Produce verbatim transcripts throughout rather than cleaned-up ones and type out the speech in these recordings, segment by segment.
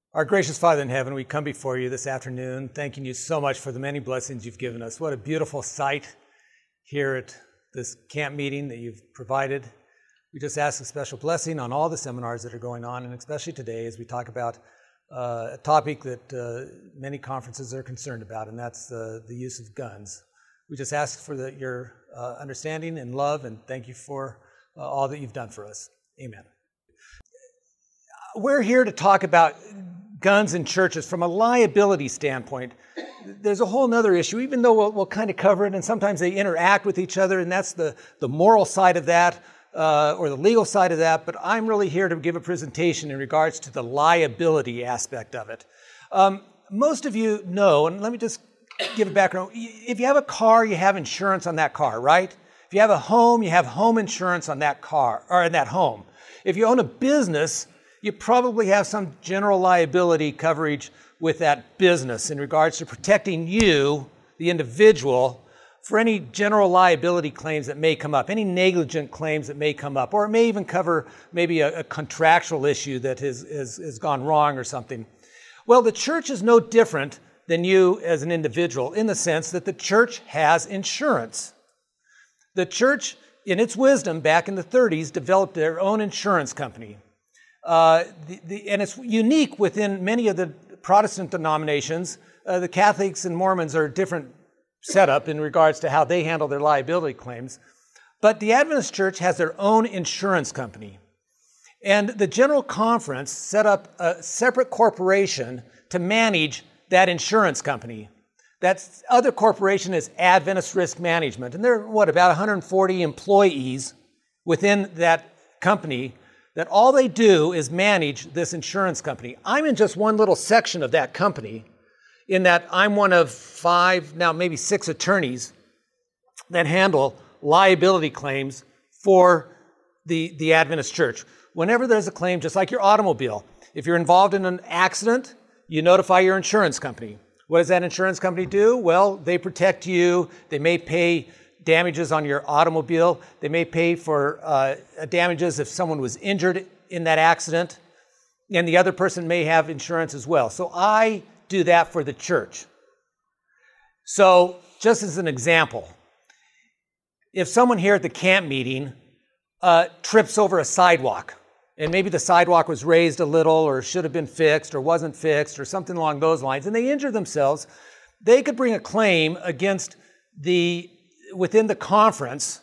Our gracious Father in heaven, we come before you this afternoon, thanking you so much for the many blessings you've given us. What a beautiful sight here at this camp meeting that you've provided. We just ask a special blessing on all the seminars that are going on, and especially today as we talk about uh, a topic that uh, many conferences are concerned about, and that's uh, the use of guns. We just ask for the, your uh, understanding and love, and thank you for uh, all that you've done for us. Amen. We're here to talk about guns in churches from a liability standpoint. There's a whole other issue, even though we'll, we'll kind of cover it, and sometimes they interact with each other, and that's the, the moral side of that, uh, or the legal side of that, but I'm really here to give a presentation in regards to the liability aspect of it. Um, most of you know, and let me just give a background, if you have a car, you have insurance on that car, right? If you have a home, you have home insurance on that car, or in that home. If you own a business, you probably have some general liability coverage with that business in regards to protecting you, the individual, for any general liability claims that may come up, any negligent claims that may come up, or it may even cover maybe a, a contractual issue that has, has, has gone wrong or something. Well, the church is no different than you as an individual in the sense that the church has insurance. The church, in its wisdom, back in the thirties, developed their own insurance company. Uh, the, the, and it's unique within many of the Protestant denominations. Uh, the Catholics and Mormons are a different setup in regards to how they handle their liability claims. But the Adventist Church has their own insurance company. And the General Conference set up a separate corporation to manage that insurance company. That other corporation is Adventist Risk Management. And there are, what, about one hundred forty employees within that company that all they do is manage this insurance company. I'm in just one little section of that company, in that I'm one of five, now maybe six attorneys that handle liability claims for the, the Adventist Church. Whenever there's a claim, just like your automobile, if you're involved in an accident, you notify your insurance company. What does that insurance company do? Well, they protect you. They may pay damages on your automobile. They may pay for uh, damages if someone was injured in that accident, and the other person may have insurance as well. So I do that for the church. So just as an example, if someone here at the camp meeting uh, trips over a sidewalk, and maybe the sidewalk was raised a little or should have been fixed or wasn't fixed or something along those lines, and they injure themselves, they could bring a claim against the within the conference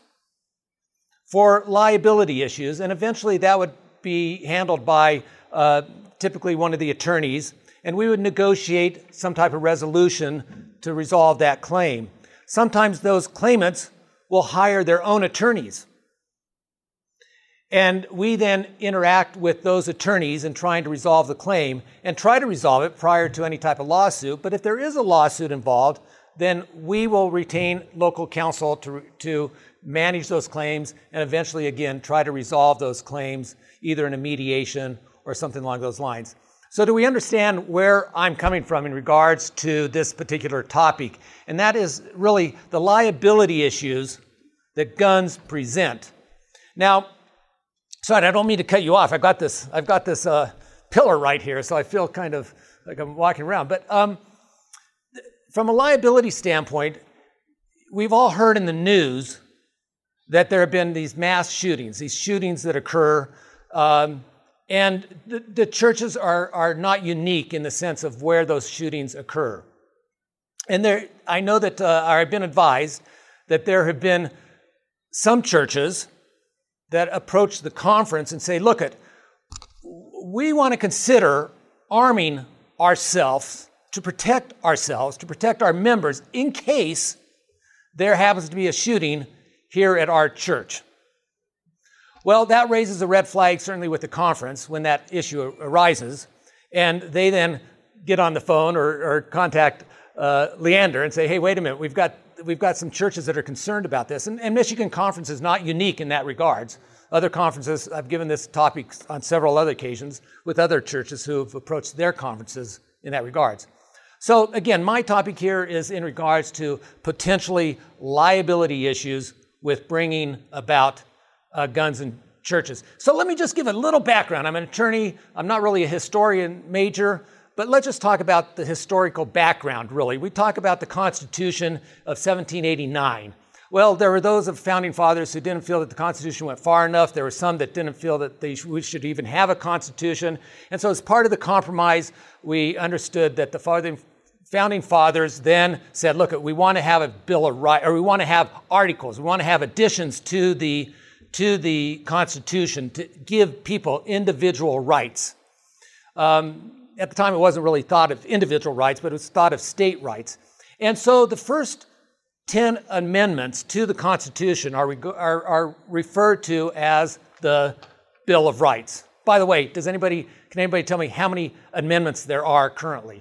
for liability issues, and eventually that would be handled by uh, typically one of the attorneys, and we would negotiate some type of resolution to resolve that claim. Sometimes those claimants will hire their own attorneys, and we then interact with those attorneys in trying to resolve the claim and try to resolve it prior to any type of lawsuit. But if there is a lawsuit involved, then we will retain local counsel to, to manage those claims and eventually, again, try to resolve those claims either in a mediation or something along those lines. So do we understand where I'm coming from in regards to this particular topic? And that is really the liability issues that guns present. Now, sorry, I don't mean to cut you off. I've got this, I've got this uh, pillar right here, so I feel kind of like I'm walking around. But um, from a liability standpoint, we've all heard in the news that there have been these mass shootings, these shootings that occur, um, and the, the churches are, are not unique in the sense of where those shootings occur. And there, I know that uh, I've been advised that there have been some churches that approach the conference and say, look, it, we want to consider arming ourselves to protect ourselves, to protect our members in case there happens to be a shooting here at our church. Well, that raises a red flag, certainly with the conference, when that issue arises. And they then get on the phone or, or contact uh, Leander and say, hey, wait a minute, we've got we've got some churches that are concerned about this. And, and Michigan Conference is not unique in that regards. Other conferences, I've given this topic on several other occasions with other churches who have approached their conferences in that regards. So again, my topic here is in regards to potentially liability issues with bringing about uh, guns in churches. So let me just give a little background. I'm an attorney. I'm not really a historian major. but let's just talk about the historical background, really. We talk about the Constitution of seventeen eighty-nine. Well, there were those of founding fathers who didn't feel that the Constitution went far enough. There were some that didn't feel that they sh- we should even have a Constitution. And so as part of the compromise, we understood that the founding Founding fathers then said, look, we want to have a Bill of Rights, or we want to have articles, we want to have additions to the, to the Constitution to give people individual rights. Um, at the time, it wasn't really thought of individual rights, but it was thought of state rights. And so the first ten amendments to the Constitution are, are, are referred to as the Bill of Rights. By the way, does anybody, can anybody tell me how many amendments there are currently?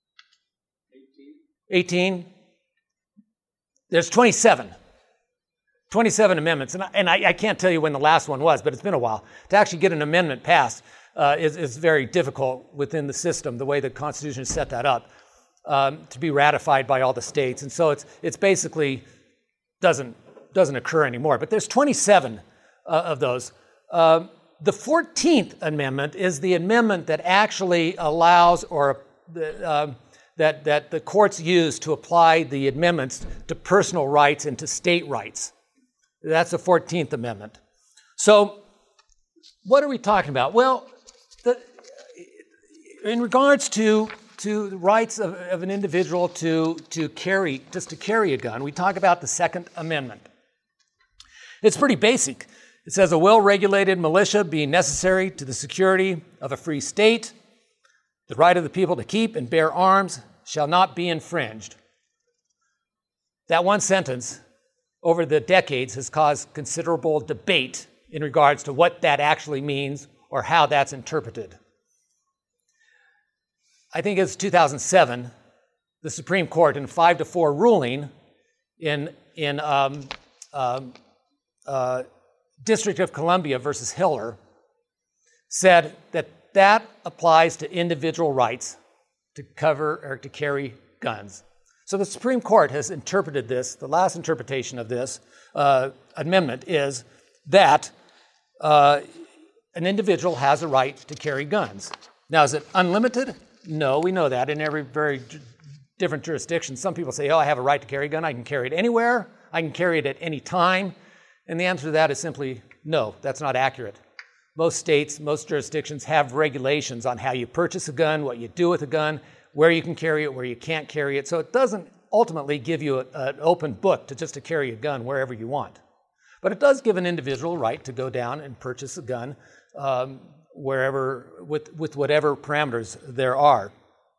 eighteen? There's twenty-seven. twenty-seven amendments. And, I, and I, I can't tell you when the last one was, but it's been a while. To actually get an amendment passed uh, is, is very difficult within the system, the way the Constitution has set that up, um, to be ratified by all the states. And so it's it's basically doesn't, doesn't occur anymore. But there's twenty-seven uh, of those. Uh, the fourteenth Amendment is the amendment that actually allows or uh, That, that the courts use to apply the amendments to personal rights and to state rights. That's the fourteenth Amendment. So what are we talking about? Well, the, in regards to, to the rights of, of an individual to, to carry, just to carry a gun, we talk about the Second Amendment. It's pretty basic. It says a well-regulated militia being necessary to the security of a free state, the right of the people to keep and bear arms shall not be infringed. That one sentence over the decades has caused considerable debate in regards to what that actually means or how that's interpreted. I think it's two thousand seven, the Supreme Court in a five to four ruling in, in um, um, uh, District of Columbia versus Hiller said that that applies to individual rights to cover or to carry guns. So the Supreme Court has interpreted this. The last interpretation of this uh, amendment is that uh, an individual has a right to carry guns. Now, is it unlimited? No, we know that in every very d- different jurisdiction. Some people say, oh, I have a right to carry a gun. I can carry it anywhere. I can carry it at any time. And the answer to that is simply no, that's not accurate. Most states, most jurisdictions have regulations on how you purchase a gun, what you do with a gun, where you can carry it, where you can't carry it. So it doesn't ultimately give you a, an open book to just to carry a gun wherever you want. But it does give an individual right to go down and purchase a gun um, wherever, with, with whatever parameters there are.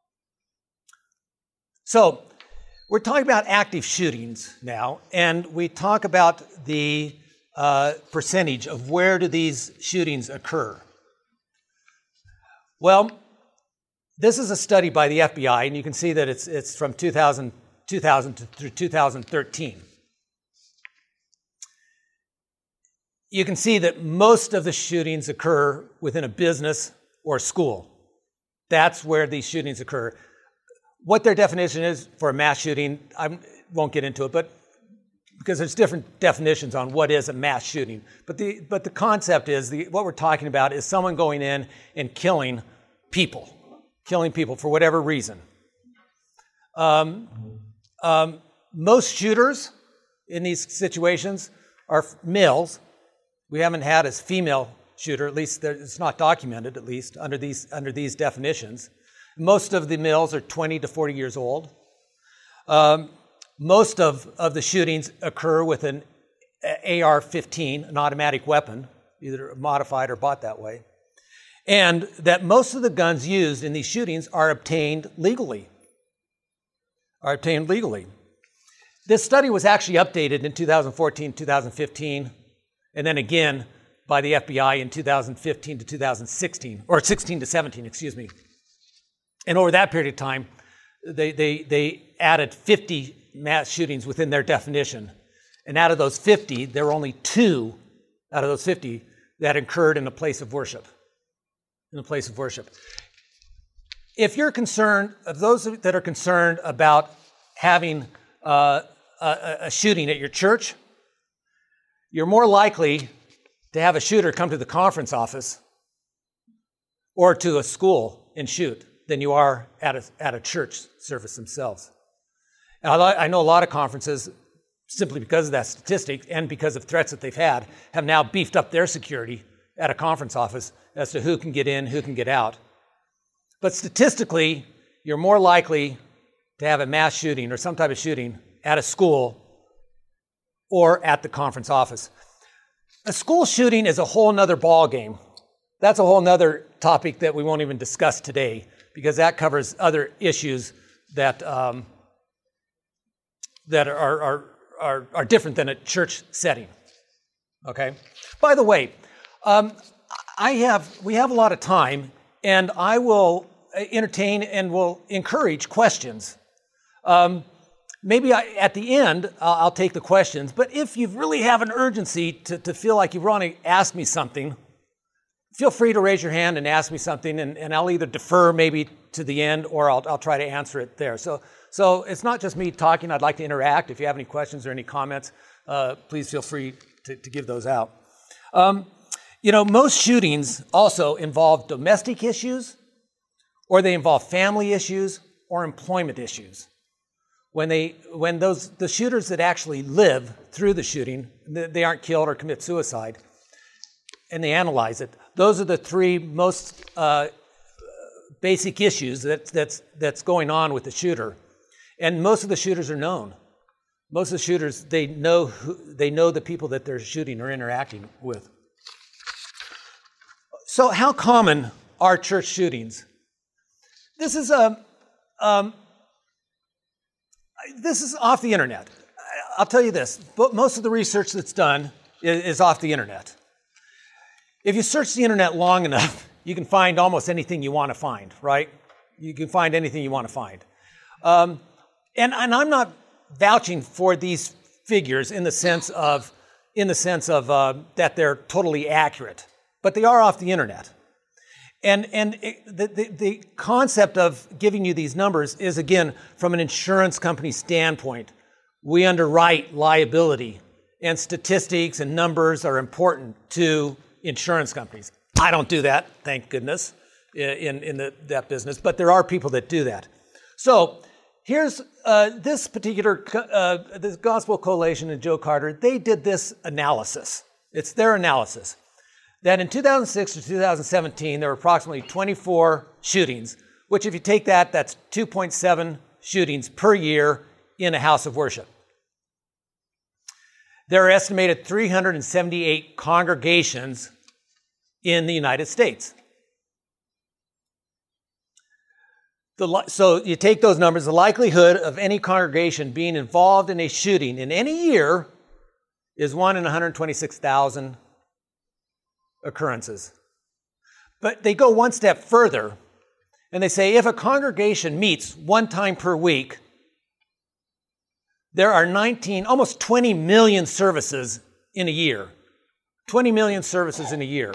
So we're talking about active shootings now, and we talk about the Uh, percentage of where do these shootings occur. Well, this is a study by the F B I, and you can see that it's, it's from two thousand, two thousand to, through two thousand thirteen. You can see that most of the shootings occur within a business or school. That's where these shootings occur. What their definition is for a mass shooting, I won't get into it, but because there's different definitions on what is a mass shooting. But the, but the concept is, the, what we're talking about is someone going in and killing people, killing people for whatever reason. Um, um, most shooters in these situations are males. We haven't had a female shooter, at least it's not documented, at least under these, under these definitions. Most of the males are twenty to forty years old. Um, Most of, of the shootings occur with an A R fifteen, an automatic weapon, either modified or bought that way. And that most of the guns used in these shootings are obtained legally. Are obtained legally. This study was actually updated in two thousand fourteen, two thousand fifteen, and then again by the F B I in two thousand fifteen to two thousand sixteen, or sixteen to seventeen, excuse me. And over that period of time, they, they, they added fifty mass shootings within their definition. And out of those fifty, there were only two out of those fifty that occurred in a place of worship. In a place of worship. If you're concerned, of those that are concerned about having uh, a, a shooting at your church, you're more likely to have a shooter come to the conference office or to a school and shoot than you are at a, at a church service themselves. And I, I know a lot of conferences, simply because of that statistic and because of threats that they've had, have now beefed up their security at a conference office as to who can get in, who can get out. But statistically, you're more likely to have a mass shooting or some type of shooting at a school or at the conference office. A school shooting is a whole nother ball game. That's a whole nother topic that we won't even discuss today, because that covers other issues that um, that are, are are are different than a church setting. Okay. By the way, um, I have we have a lot of time, and I will entertain and will encourage questions. Um, maybe I, at the end uh, I'll take the questions. But if you really have an urgency to, to feel like you want to ask me something, feel free to raise your hand and ask me something, and, and I'll either defer maybe to the end or I'll, I'll try to answer it there. So, so it's not just me talking. I'd like to interact. If you have any questions or any comments, uh, please feel free to, to give those out. Um, you know, most shootings also involve domestic issues, or they involve family issues or employment issues. When they, when those the shooters that actually live through the shooting, they aren't killed or commit suicide, and they analyze it. Those are the three most uh, basic issues that, that's, that's going on with the shooter. And most of the shooters are known. Most of the shooters, they know who, they know the people that they're shooting or interacting with. So how common are church shootings? This is a, um, this is off the internet. I'll tell you this, but most of the research that's done is, is off the internet. If you search the internet long enough, you can find almost anything you want to find, right? You can find anything you want to find. Um, and, and I'm not vouching for these figures in the sense of, in the sense of uh, that they're totally accurate, but they are off the internet. And, and it, the, the, the concept of giving you these numbers is, again, from an insurance company standpoint. We underwrite liability, and statistics and numbers are important to insurance companies. I don't do that, thank goodness, in, in the, that business, but there are people that do that. So here's uh, this particular, uh, this Gospel Coalition and Joe Carter, they did this analysis. It's their analysis. That in two thousand six to two thousand seventeen, there were approximately twenty-four shootings, which if you take that, that's two point seven shootings per year in a house of worship. There are estimated three hundred seventy-eight congregations in the United States. The, so you take those numbers, the likelihood of any congregation being involved in a shooting in any year is one in one hundred twenty-six thousand occurrences. But they go one step further, and they say if a congregation meets one time per week, there are nineteen, almost twenty million services in a year. twenty million services in a year.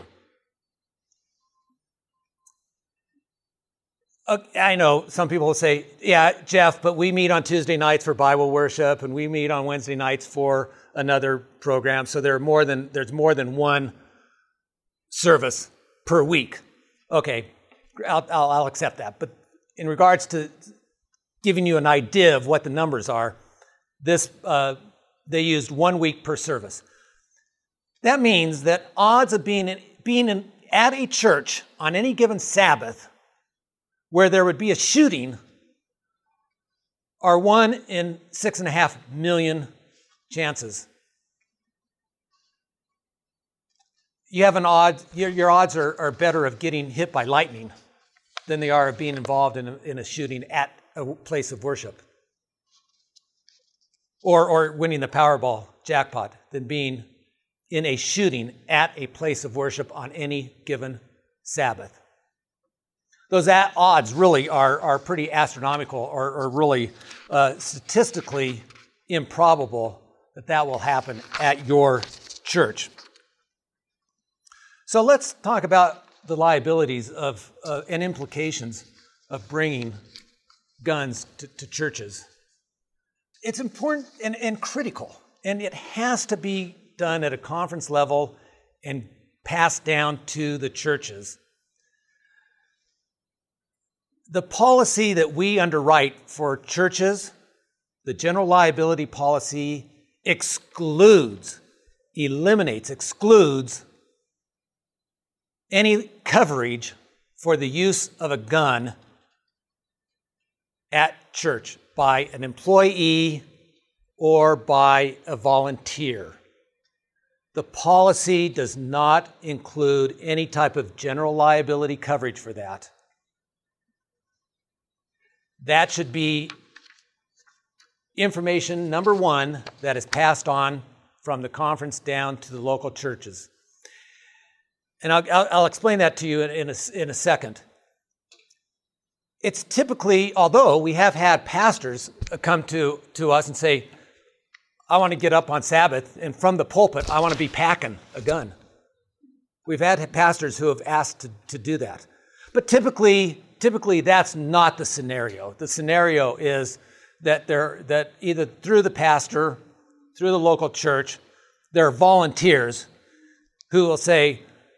Uh, I know some people will say, yeah, Jeff, but we meet on Tuesday nights for Bible worship, and we meet on Wednesday nights for another program, so there are more than, there's more than one service per week. Okay, I'll, I'll, I'll accept that. But in regards to giving you an idea of what the numbers are, this uh, they used one week per service. That means that odds of being in, being in, at a church on any given Sabbath where there would be a shooting are one in six and a half million chances. You have an odd, your, your odds are, are better of getting hit by lightning than they are of being involved in a, in a shooting at a place of worship. Or, or winning the Powerball jackpot than being in a shooting at a place of worship on any given Sabbath. Those odds really are, are pretty astronomical, or, or really uh, statistically improbable that that will happen at your church. So let's talk about the liabilities of uh, and implications of bringing guns to, to churches. It's important and, and critical, and it has to be done at a conference level and passed down to the churches. the policy that we underwrite for churches, the general liability policy, excludes, eliminates, excludes any coverage for the use of a gun at church by an employee or by a volunteer. The policy does not include any type of general liability coverage for that. That should be information, number one, that is passed on from the conference down to the local churches. And I'll, I'll, I'll explain that to you in, in, a, in a second. It's typically, although we have had pastors come to, to us and say, I want to get up on Sabbath, and from the pulpit, I want to be packing a gun. We've had pastors who have asked to, to do that. But typically, typically that's not the scenario. The scenario is that they're, that either through the pastor, through the local church, there are volunteers who will say,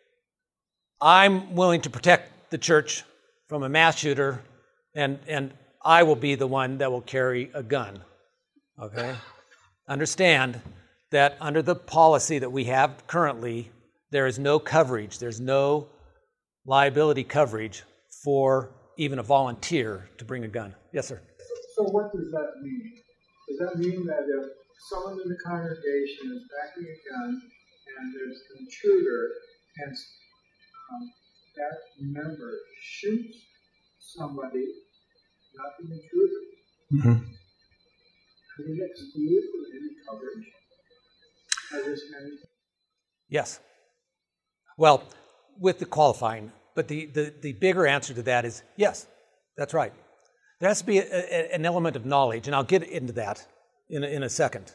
I'm willing to protect the church from a mass shooter, and, and I will be the one that will carry a gun. Okay? Understand that under the policy that we have currently, there is no coverage, there's no liability coverage for even a volunteer to bring a gun. Yes, sir? So what does that mean? Does that mean that if someone in the congregation is packing a gun and there's an intruder and um, that member shoots somebody, not the intruder, mm-hmm. could it exclude from any coverage of this kind of thing? Yes. Well, with the qualifying, but the, the, the bigger answer to that is yes, that's right. There has to be a, a, an element of knowledge, and I'll get into that in a, in a second.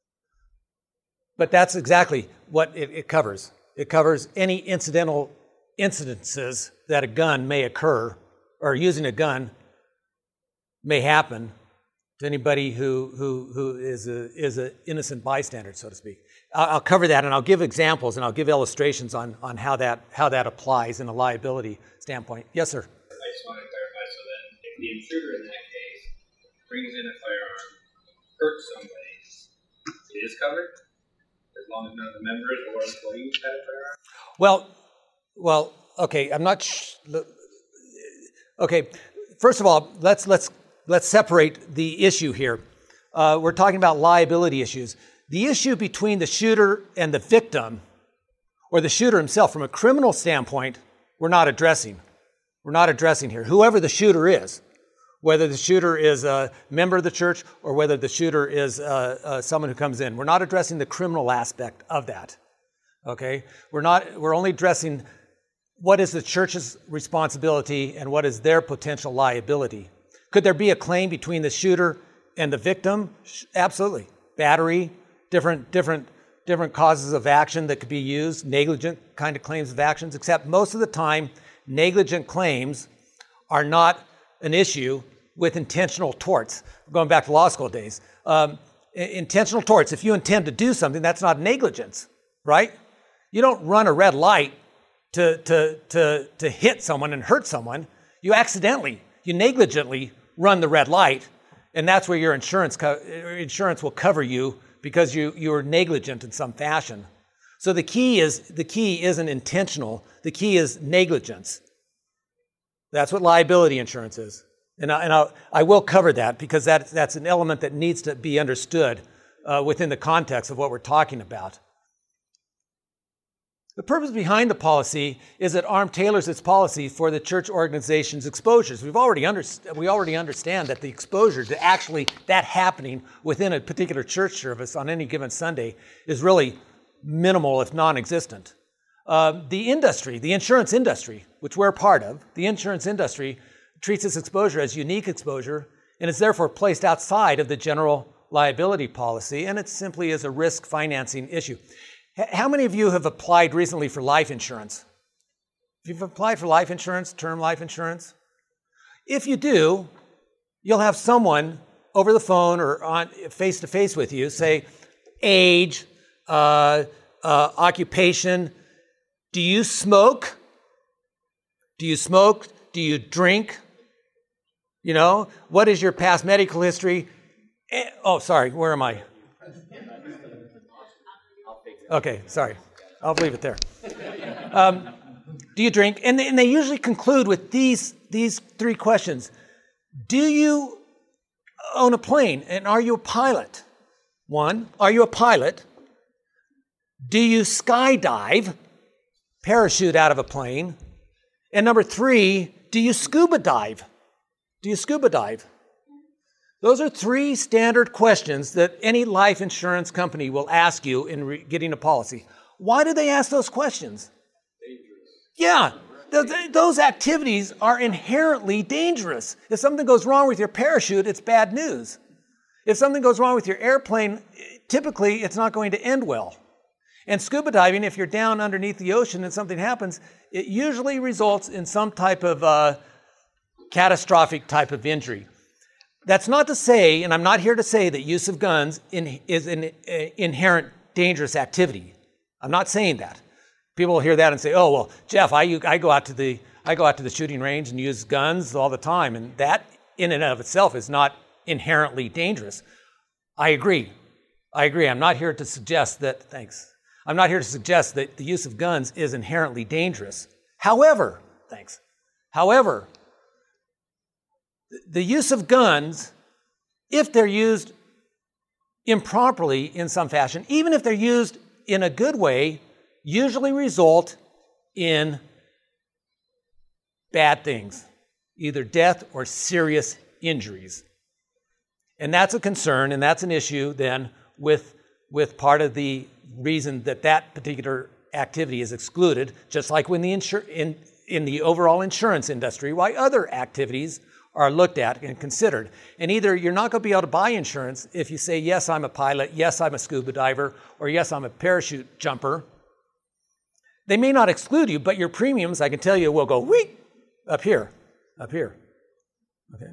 But that's exactly what it, it covers. It covers any incidental incidences that a gun may occur, or using a gun may happen to anybody who who who is a is an innocent bystander, so to speak. I'll, I'll cover that, and I'll give examples, and I'll give illustrations on on how that how that applies in a liability standpoint. Yes, sir. I just want to clarify, so that if the intruder in that case brings in a firearm, hurts somebody, it is covered as long as none of the members or employees have a firearm. Well, well, okay. I'm not. Sh- okay. First of all, let's let's. Let's separate the issue here. Uh, we're talking about liability issues. The issue between the shooter and the victim, or the shooter himself, from a criminal standpoint, we're not addressing. We're not addressing here. Whoever the shooter is, whether the shooter is a member of the church or whether the shooter is uh, uh, someone who comes in, we're not addressing the criminal aspect of that. Okay? We're not. We're only addressing what is the church's responsibility and what is their potential liability. Could there be a claim between the shooter and the victim? Absolutely. Battery, different, different, different causes of action that could be used, negligent kind of claims of actions, except most of the time, negligent claims are not an issue with intentional torts. Going back to law school days. Um, intentional torts, if you intend to do something, that's not negligence, right? You don't run a red light to, to, to, to hit someone and hurt someone. You accidentally, you negligently run the red light, and that's where your insurance co- insurance will cover you because you you were negligent in some fashion. So the key is the key isn't intentional. The key is negligence. That's what liability insurance is, and I, and I'll, I will cover that because that that's an element that needs to be understood uh, within the context of what we're talking about. The purpose behind the policy is that A R M tailors its policy for the church organization's exposures. We've already under, we already understand that the exposure to actually that happening within a particular church service on any given Sunday is really minimal, if non-existent. Uh, the industry, the insurance industry, which we're part of, the insurance industry treats this exposure as unique exposure and is therefore placed outside of the general liability policy, and it simply is a risk financing issue. How many of you have applied recently for life insurance? If you've applied for life insurance, term life insurance, if you do, you'll have someone over the phone or on face-to-face with you say, age, uh, uh, occupation, do you smoke? Do you smoke? Do you drink? You know, what is your past medical history? Eh, oh, sorry, where am I? Okay, sorry. I'll leave it there. Um, do you drink? And they, and they usually conclude with these, these three questions. Do you own a plane? And are you a pilot? One, are you a pilot? Do you skydive, parachute out of a plane? And number three, do you scuba dive? Do you scuba dive? Those are three standard questions that any life insurance company will ask you in re- getting a policy. Why do they ask those questions? Dangerous. Yeah, th- th- those activities are inherently dangerous. If something goes wrong with your parachute, it's bad news. If something goes wrong with your airplane, typically it's not going to end well. And scuba diving, if you're down underneath the ocean and something happens, it usually results in some type of uh, catastrophic type of injury. That's not to say, and I'm not here to say that use of guns in, is an uh, inherent dangerous activity. I'm not saying that. People will hear that and say, "Oh, well, Jeff, I, I go out to the I go out to the shooting range and use guns all the time," and that in and of itself is not inherently dangerous. I agree. I agree. I'm not here to suggest that. Thanks. I'm not here to suggest that the use of guns is inherently dangerous. However, thanks. However, the use of guns, if they're used improperly in some fashion, even if they're used in a good way, usually result in bad things, either death or serious injuries. And that's a concern, and that's an issue then with, with part of the reason that that particular activity is excluded, just like when the insur- in, in the overall insurance industry, why other activities are looked at and considered. And either you're not going to be able to buy insurance if you say, yes, I'm a pilot, yes, I'm a scuba diver, or yes, I'm a parachute jumper. They may not exclude you, but your premiums, I can tell you, will go whee up here, up here. Okay.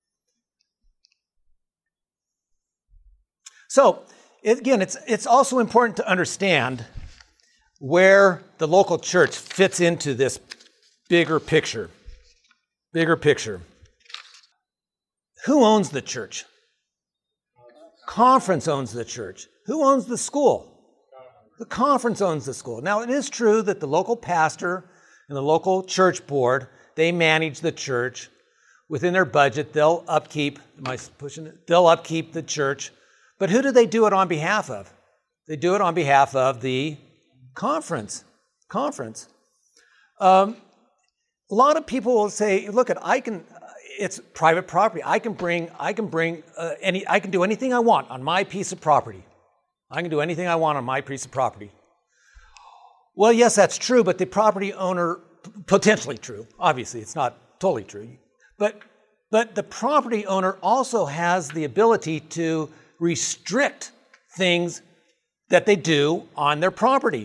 So, again, it's, it's also important to understand where the local church fits into this bigger picture. Bigger picture. Who owns the church? Conference owns the church. Who owns the school? The conference owns the school. Now, it is true that the local pastor and the local church board, they manage the church. Within their budget, they'll upkeep, am I pushing it? They'll upkeep the church. But who do they do it on behalf of? They do it on behalf of the conference. Conference. Um, a lot of people will say, look, at I can... It's private property. I can bring, I can bring uh, any, I can do anything I want on my piece of property. I can do anything I want on my piece of property. Well, yes, that's true, but the property owner, potentially true. Obviously, it's not totally true. But, but the property owner also has the ability to restrict things that they do on their property.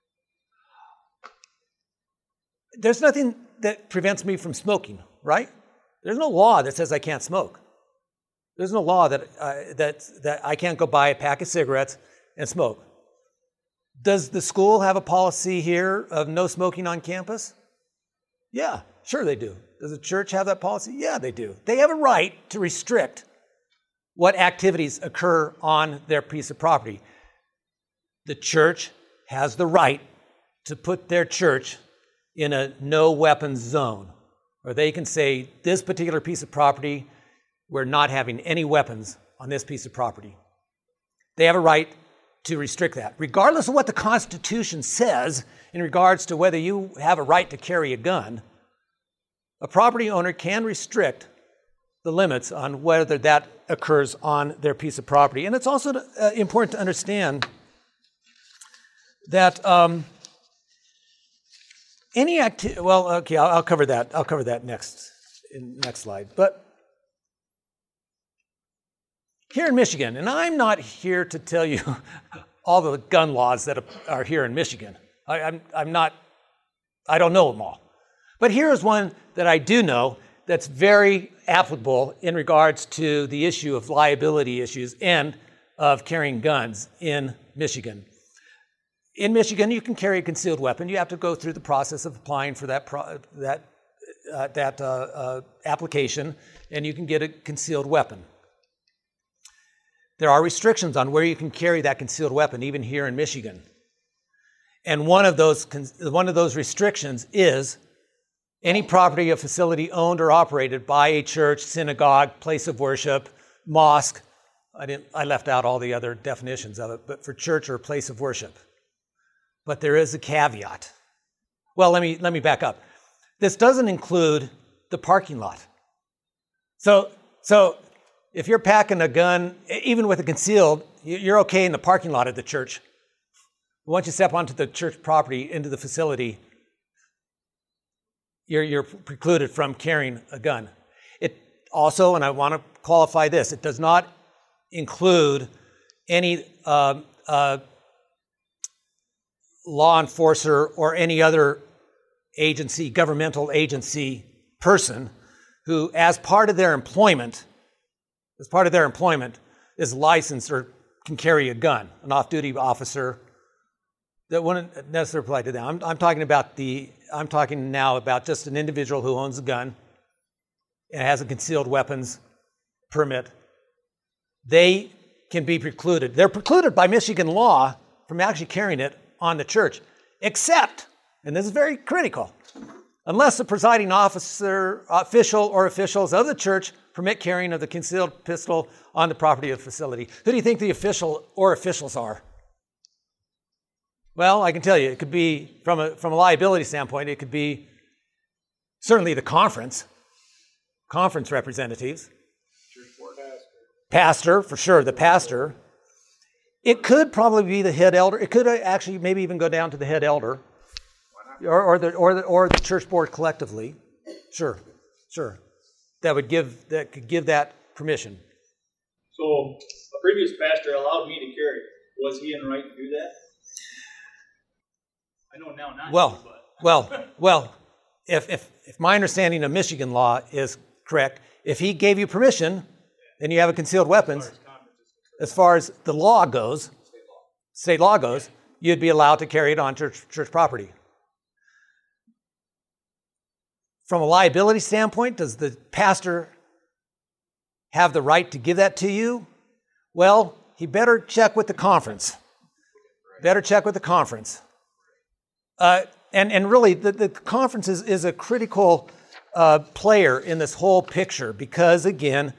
There's nothing that prevents me from smoking, right? There's no law that says I can't smoke. There's no law that, uh, that, that I can't go buy a pack of cigarettes and smoke. Does the school have a policy here of no smoking on campus? Yeah, sure they do. Does the church have that policy? Yeah, they do. They have a right to restrict what activities occur on their piece of property. The church has the right to put their church in a no weapons zone. Or they can say, this particular piece of property, we're not having any weapons on this piece of property. They have a right to restrict that, regardless of what the Constitution says in regards to whether you have a right to carry a gun. A property owner can restrict the limits on whether that occurs on their piece of property. And it's also uh, important to understand that um, any activity, well, okay, I'll, I'll cover that. I'll cover that next, in next slide. But here in Michigan, and I'm not here to tell you all the gun laws that are here in Michigan. I, I'm, I'm not, I don't know them all. But here is one that I do know that's very applicable in regards to the issue of liability issues and of carrying guns in Michigan. In Michigan, you can carry a concealed weapon. You have to go through the process of applying for that, pro- that uh, that uh, uh, application, and you can get a concealed weapon. There are restrictions on where you can carry that concealed weapon, even here in Michigan. And one of those one of those restrictions is any property or facility owned or operated by a church, synagogue, place of worship, mosque. I didn't. I left out all the other definitions of it, but for church or place of worship. But there is a caveat. Well, let me let me back up. This doesn't include the parking lot. So so if you're packing a gun, even with a concealed, you're okay in the parking lot of the church. Once you step onto the church property, into the facility, you're, you're precluded from carrying a gun. It also, and I want to qualify this, it does not include any uh, uh, law enforcer or any other agency, governmental agency person who, as part of their employment, as part of their employment, is licensed or can carry a gun, an off-duty officer. That wouldn't necessarily apply to them. I'm, I'm talking about the. I'm talking now about just an individual who owns a gun and has a concealed weapons permit. They can be precluded. They're precluded by Michigan law from actually carrying it on the church, except, and this is very critical, unless the presiding officer, official, or officials of the church permit carrying of the concealed pistol on the property of the facility. Who do you think the official or officials are? Well, I can tell you, it could be, from a, from a liability standpoint, it could be certainly the conference, conference representatives, pastor, for sure, the pastor. It could probably be the head elder. It could actually maybe even go down to the head elder or, or, the, or, the, or the church board collectively. Sure, sure. That would give, that could give that permission. So a previous pastor allowed me to carry. Was he in the right to do that? I know now not. Well, to, but. well, well. If, if if my understanding of Michigan law is correct, if he gave you permission, then you have a concealed weapons. As far as the law goes, state law goes, you'd be allowed to carry it on church church property. From a liability standpoint, does the pastor have the right to give that to you? Well, he better check with the conference. Better check with the conference. Uh, and, and really, the, the conference is, is a critical uh, player in this whole picture because, again,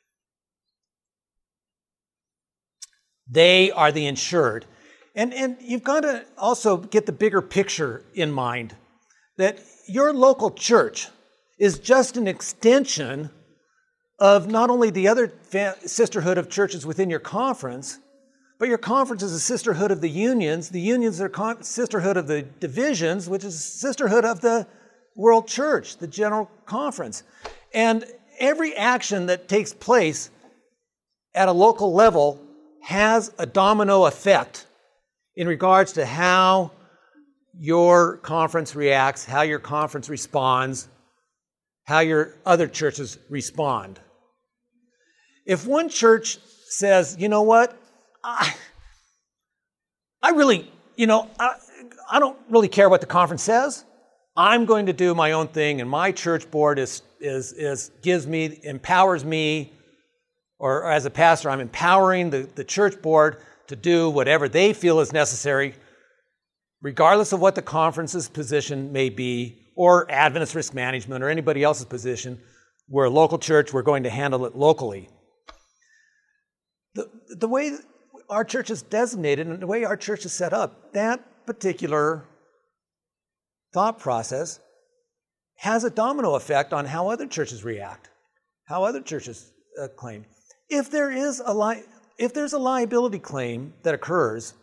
they are the insured. And, and you've got to also get the bigger picture in mind, that your local church is just an extension of not only the other fa- sisterhood of churches within your conference, but your conference is a sisterhood of the unions. The unions are con- sisterhood of the divisions, which is a sisterhood of the world church, the general conference. And every action that takes place at a local level has a domino effect in regards to how your conference reacts, how your conference responds, how your other churches respond. If one church says, you know what, I, I really, you know, I, I don't really care what the conference says. I'm going to do my own thing, and my church board is is is gives me, empowers me, or, or as a pastor, I'm empowering the, the church board to do whatever they feel is necessary, regardless of what the conference's position may be, or Adventist Risk Management, or anybody else's position. We're a local church, we're going to handle it locally. The, the way our church is designated and the way our church is set up, that particular thought process has a domino effect on how other churches react, how other churches uh, claim. If there is a li- if there's a liability claim that occurs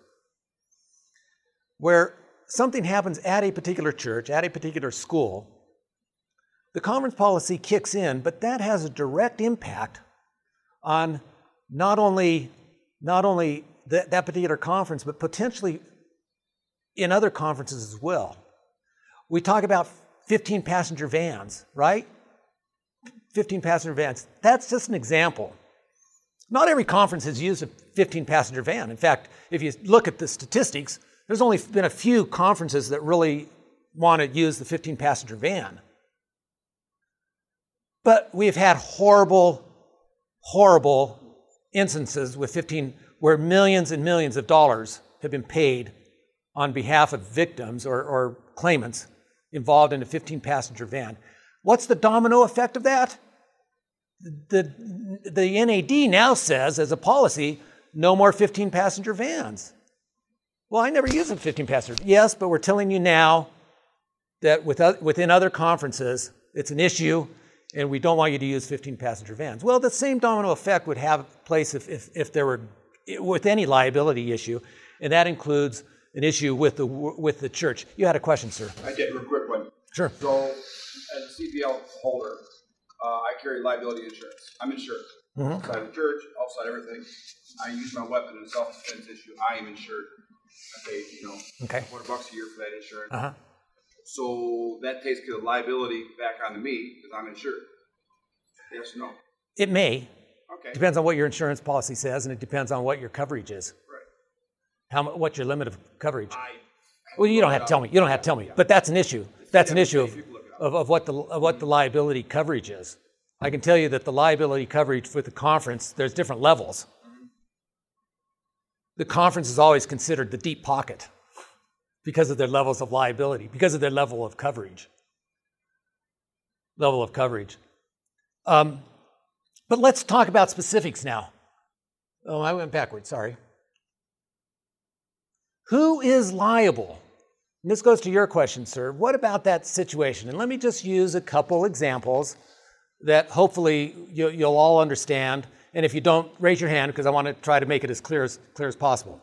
where something happens at a particular church, at a particular school, the conference policy kicks in, but that has a direct impact on not only not only that, that particular conference, but potentially in other conferences as well. We talk about fifteen passenger vans, right? fifteen passenger vans. That's just an example. Not every conference has used a fifteen passenger van. In fact, if you look at the statistics, there's only been a few conferences that really want to use the fifteen passenger van. But we've had horrible, horrible instances with fifteen, where millions and millions of dollars have been paid on behalf of victims or, or claimants involved in a fifteen passenger van. What's the domino effect of that? The, the N A D now says, as a policy, no more fifteen passenger vans. Well, I never use a fifteen passenger. Yes, but we're telling you now that within other conferences, it's an issue, and we don't want you to use fifteen passenger vans. Well, the same domino effect would have place if, if, if there were, with any liability issue, and that includes an issue with the with the church. You had a question, sir. I did, real quick one. Sure. So, as a C P L holder, uh, I carry liability insurance. I'm insured. Mm-hmm. Outside of the church, outside everything. I use my weapon in a self-defense issue. I am insured. I pay, you know, Okay. four hundred bucks a year for that insurance. Uh-huh. So that takes care of liability back onto me because I'm insured. Yes or no? It may. Okay. Depends on what your insurance policy says, and it depends on what your coverage is. Right. How mu- what's your limit of coverage? I. Well, you don't have to tell me. You don't have to tell me. But that's an issue. That's an Yeah, issue of, you can look it up. of, of what the of what the liability coverage is. I can tell you that the liability coverage with the conference, there's different levels. The conference is always considered the deep pocket because of their levels of liability, because of their level of coverage. Level of coverage. Um, but let's talk about specifics now. Oh, I went backwards, sorry. Who is liable? And this goes to your question, sir. What about that situation? And let me just use a couple examples that hopefully you, you'll all understand. And if you don't, raise your hand because I want to try to make it as clear as clear as possible.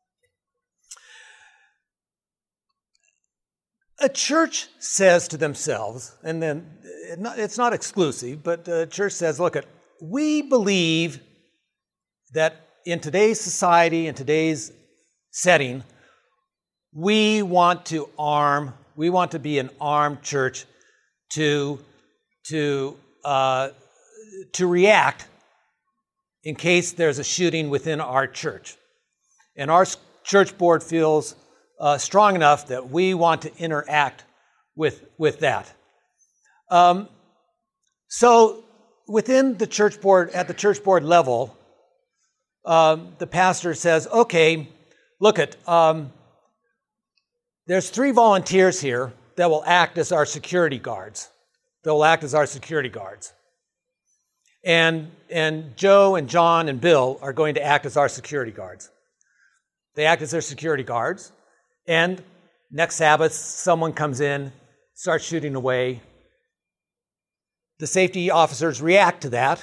A church says to themselves, and then it's not exclusive, but a church says, look, we believe that in today's society, in today's setting, we want to arm, we want to be an armed church to, to, uh, to react in case there's a shooting within our church. And our church board feels uh, strong enough that we want to interact with, with that. Um, so within the church board, at the church board level, um, the pastor says, okay, look at, um, there's three volunteers here that will act as our security guards. That will act as our security guards. And, and Joe and John and Bill are going to act as our security guards. They act as their security guards. And next Sabbath, someone comes in, starts shooting away. The safety officers react to that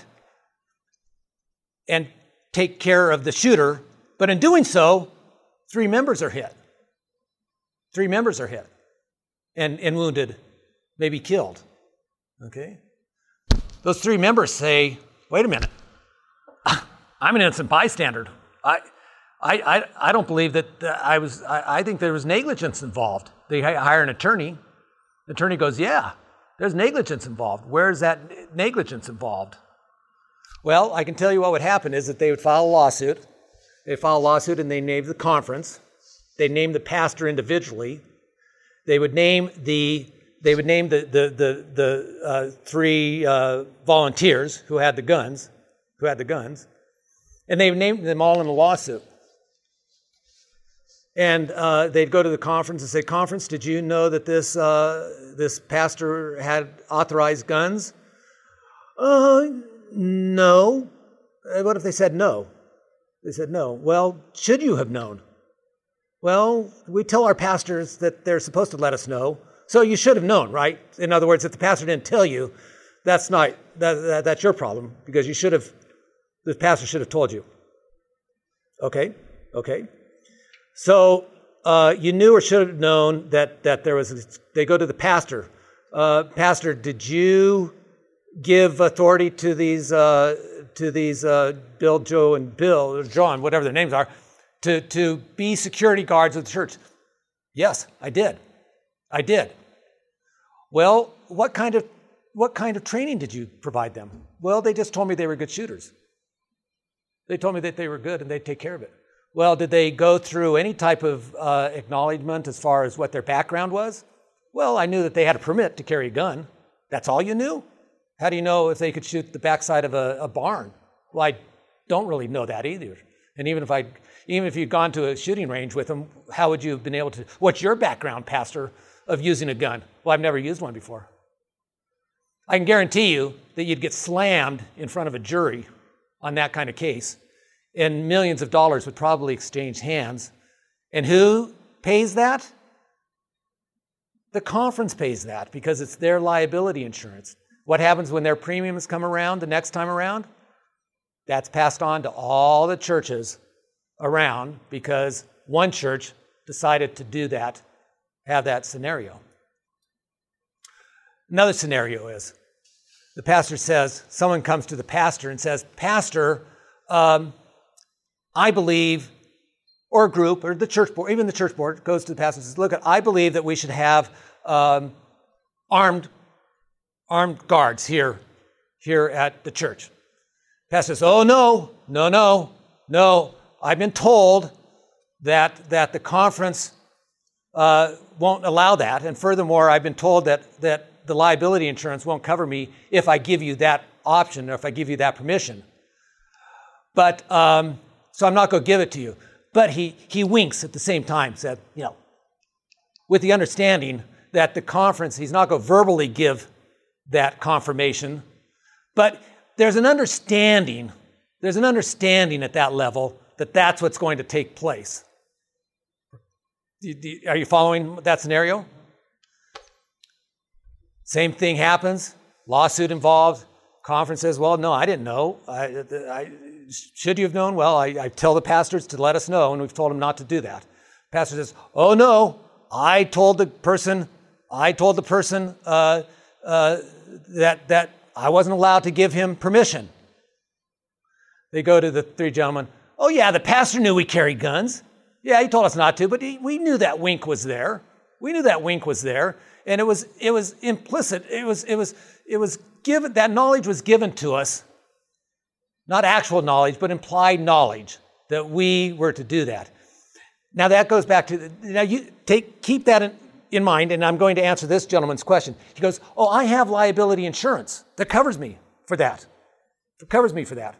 and take care of the shooter. But in doing so, three members are hit. Three members are hit and, and wounded, maybe killed. Okay? Those three members say, wait a minute, I'm an innocent bystander. I, I, I, I don't believe that uh, I was, I, I think there was negligence involved. They hire an attorney. The attorney goes, yeah, there's negligence involved. Where's that negligence involved? Well, I can tell you what would happen is that they would file a lawsuit. They file a lawsuit and they name the conference. They name the pastor individually. They would name the They would name the the the, the uh, three uh, volunteers who had the guns, who had the guns, and they named them all in a lawsuit. And uh, they'd go to the conference and say, "Conference, did you know that this uh, this pastor had authorized guns?" Uh, no. What if they said no? They said no. Well, should you have known? Well, we tell our pastors that they're supposed to let us know. So you should have known, right? In other words, if the pastor didn't tell you, that's not that, that that's your problem because you should have. The pastor should have told you. Okay, okay. So uh, you knew or should have known that that there was. A, they go to the pastor. Uh, pastor, did you give authority to these uh, to these uh, Bill, Joe, and Bill, or John, whatever their names are, to to be security guards of the church? Yes, I did. I did. Well, what kind of what kind of training did you provide them? Well, they just told me they were good shooters. They told me that they were good and they'd take care of it. Well, did they go through any type of uh, acknowledgement as far as what their background was? Well, I knew that they had a permit to carry a gun. That's all you knew? How do you know if they could shoot the backside of a, a barn? Well, I don't really know that either. And even if I, even if you'd gone to a shooting range with them, how would you have been able to? What's your background, Pastor, of using a gun? Well, I've never used one before. I can guarantee you that you'd get slammed in front of a jury on that kind of case, and millions of dollars would probably exchange hands. And who pays that? The conference pays that because it's their liability insurance. What happens when their premiums come around the next time around? That's passed on to all the churches around because one church decided to do that, have that scenario. Another scenario is the pastor says, someone comes to the pastor and says, Pastor, um, I believe, or a group, or the church board, even the church board goes to the pastor and says, look, I believe that we should have um, armed armed guards here, here at the church. Pastor says, oh, no, no, no, no. I've been told that, that the conference uh, won't allow that. And furthermore, I've been told that, that the liability insurance won't cover me if I give you that option or if I give you that permission. But, um, so I'm not going to give it to you. But he, he winks at the same time, said, you know, with the understanding that the conference, he's not going to verbally give that confirmation, but there's an understanding, there's an understanding at that level that that's what's going to take place. Are you following that scenario? Same thing happens, lawsuit involved, conference says, well, no, I didn't know. I, I, should you have known? Well, I, I tell the pastors to let us know, and we've told them not to do that. Pastor says, oh, no, I told the person, I told the person uh, uh, that, that I wasn't allowed to give him permission. They go to the three gentlemen, oh, yeah, the pastor knew we carried guns. Yeah, he told us not to, but he, we knew that wink was there. We knew that wink was there, and it was it was implicit. It was it was it was given. That knowledge was given to us, not actual knowledge, but implied knowledge that we were to do that. Now that goes back to now. You take keep that in, in mind, and I'm going to answer this gentleman's question. He goes, "Oh, I have liability insurance that covers me for that. It covers me for that."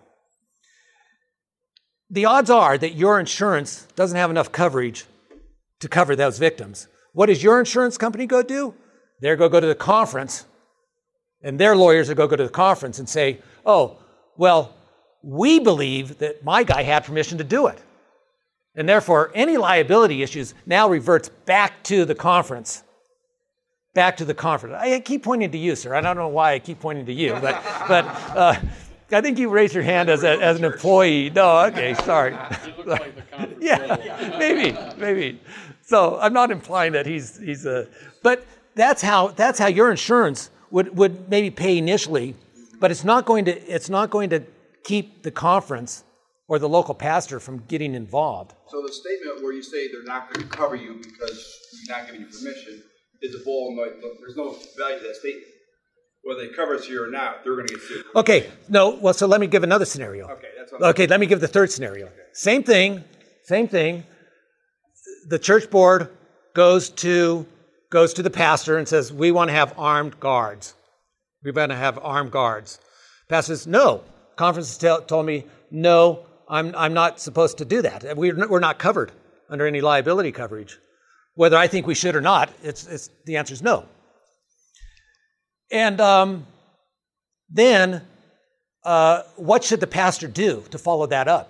The odds are that your insurance doesn't have enough coverage to cover those victims. What does your insurance company go do? They're going to go to the conference, and their lawyers are going to go to the conference and say, oh, well, we believe that my guy had permission to do it. And therefore, any liability issues now reverts back to the conference. Back to the conference. I keep pointing to you, sir. I don't know why I keep pointing to you, but but uh, I think you raised your hand as, a, as an employee. No, okay, sorry. You look like the conference. Yeah, maybe, maybe. So I'm not implying that he's he's a, but that's how that's how your insurance would, would maybe pay initially, but it's not going to it's not going to keep the conference or the local pastor from getting involved. So the statement where you say they're not going to cover you because you're not giving you permission is a bull. No, there's no value to that statement. Whether they cover us here or not, they're going to get sued. Okay, no, well, so let me give another scenario. Okay, that's what Okay, let me give the third scenario. Okay. Same thing, same thing. The church board goes to goes to the pastor and says, we want to have armed guards. We want to have armed guards. Pastor says, no. Conference has tell, told me, no, I'm I'm not supposed to do that. We're, we're not covered under any liability coverage. Whether I think we should or not, it's, it's the answer is no. And um, then, uh, what should the pastor do to follow that up?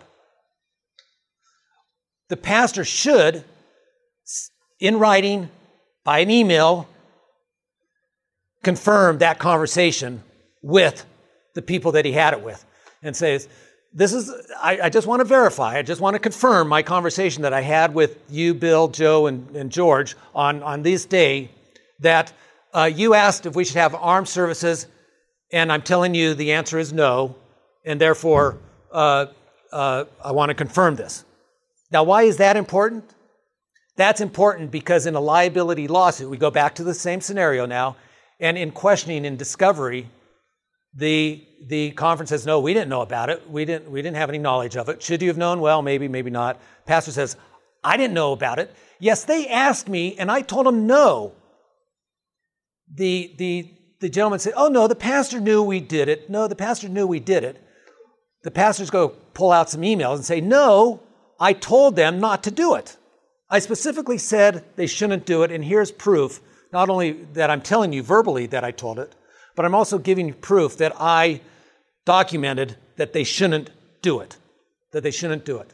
The pastor should, in writing, by an email, confirm that conversation with the people that he had it with, and says, "This is. I, I just want to verify. I just want to confirm my conversation that I had with you, Bill, Joe, and, and George on on this day that." Uh, you asked if we should have armed services, and I'm telling you the answer is no, and therefore uh, uh, I want to confirm this. Now, why is that important? That's important because in a liability lawsuit, we go back to the same scenario now, and in questioning and discovery, the the conference says, no, we didn't know about it. We didn't we didn't have any knowledge of it. Should you have known? Well, maybe, maybe not. Pastor says, I didn't know about it. Yes, they asked me, and I told them no. The, the, the gentleman said, oh no, the pastor knew we did it. No, the pastor knew we did it. The pastors go pull out some emails and say, no, I told them not to do it. I specifically said they shouldn't do it, and here's proof, not only that I'm telling you verbally that I told it, but I'm also giving you proof that I documented that they shouldn't do it, that they shouldn't do it.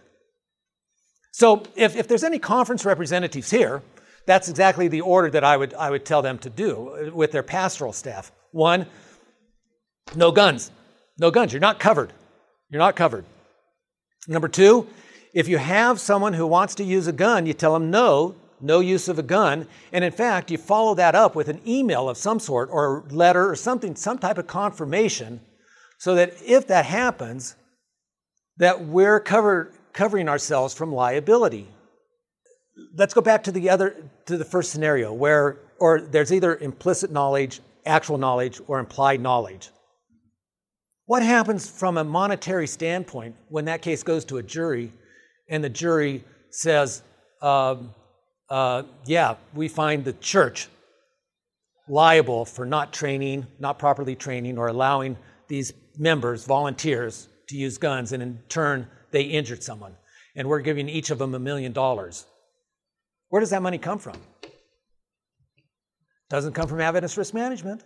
So if, if there's any conference representatives here, that's exactly the order that I would, I would tell them to do with their pastoral staff. One, no guns. No guns. You're not covered. You're not covered. Number two, if you have someone who wants to use a gun, you tell them no, no use of a gun. And in fact, you follow that up with an email of some sort or a letter or something, some type of confirmation, so that if that happens, that we're covered, covering ourselves from liability. Let's go back to the other, to the first scenario where, or there's either implicit knowledge, actual knowledge, or implied knowledge. What happens from a monetary standpoint when that case goes to a jury and the jury says, uh, uh, yeah, we find the church liable for not training, not properly training, or allowing these members, volunteers, to use guns, and in turn, they injured someone. And we're giving each of them a million dollars. Where does that money come from? Doesn't come from evidence risk management.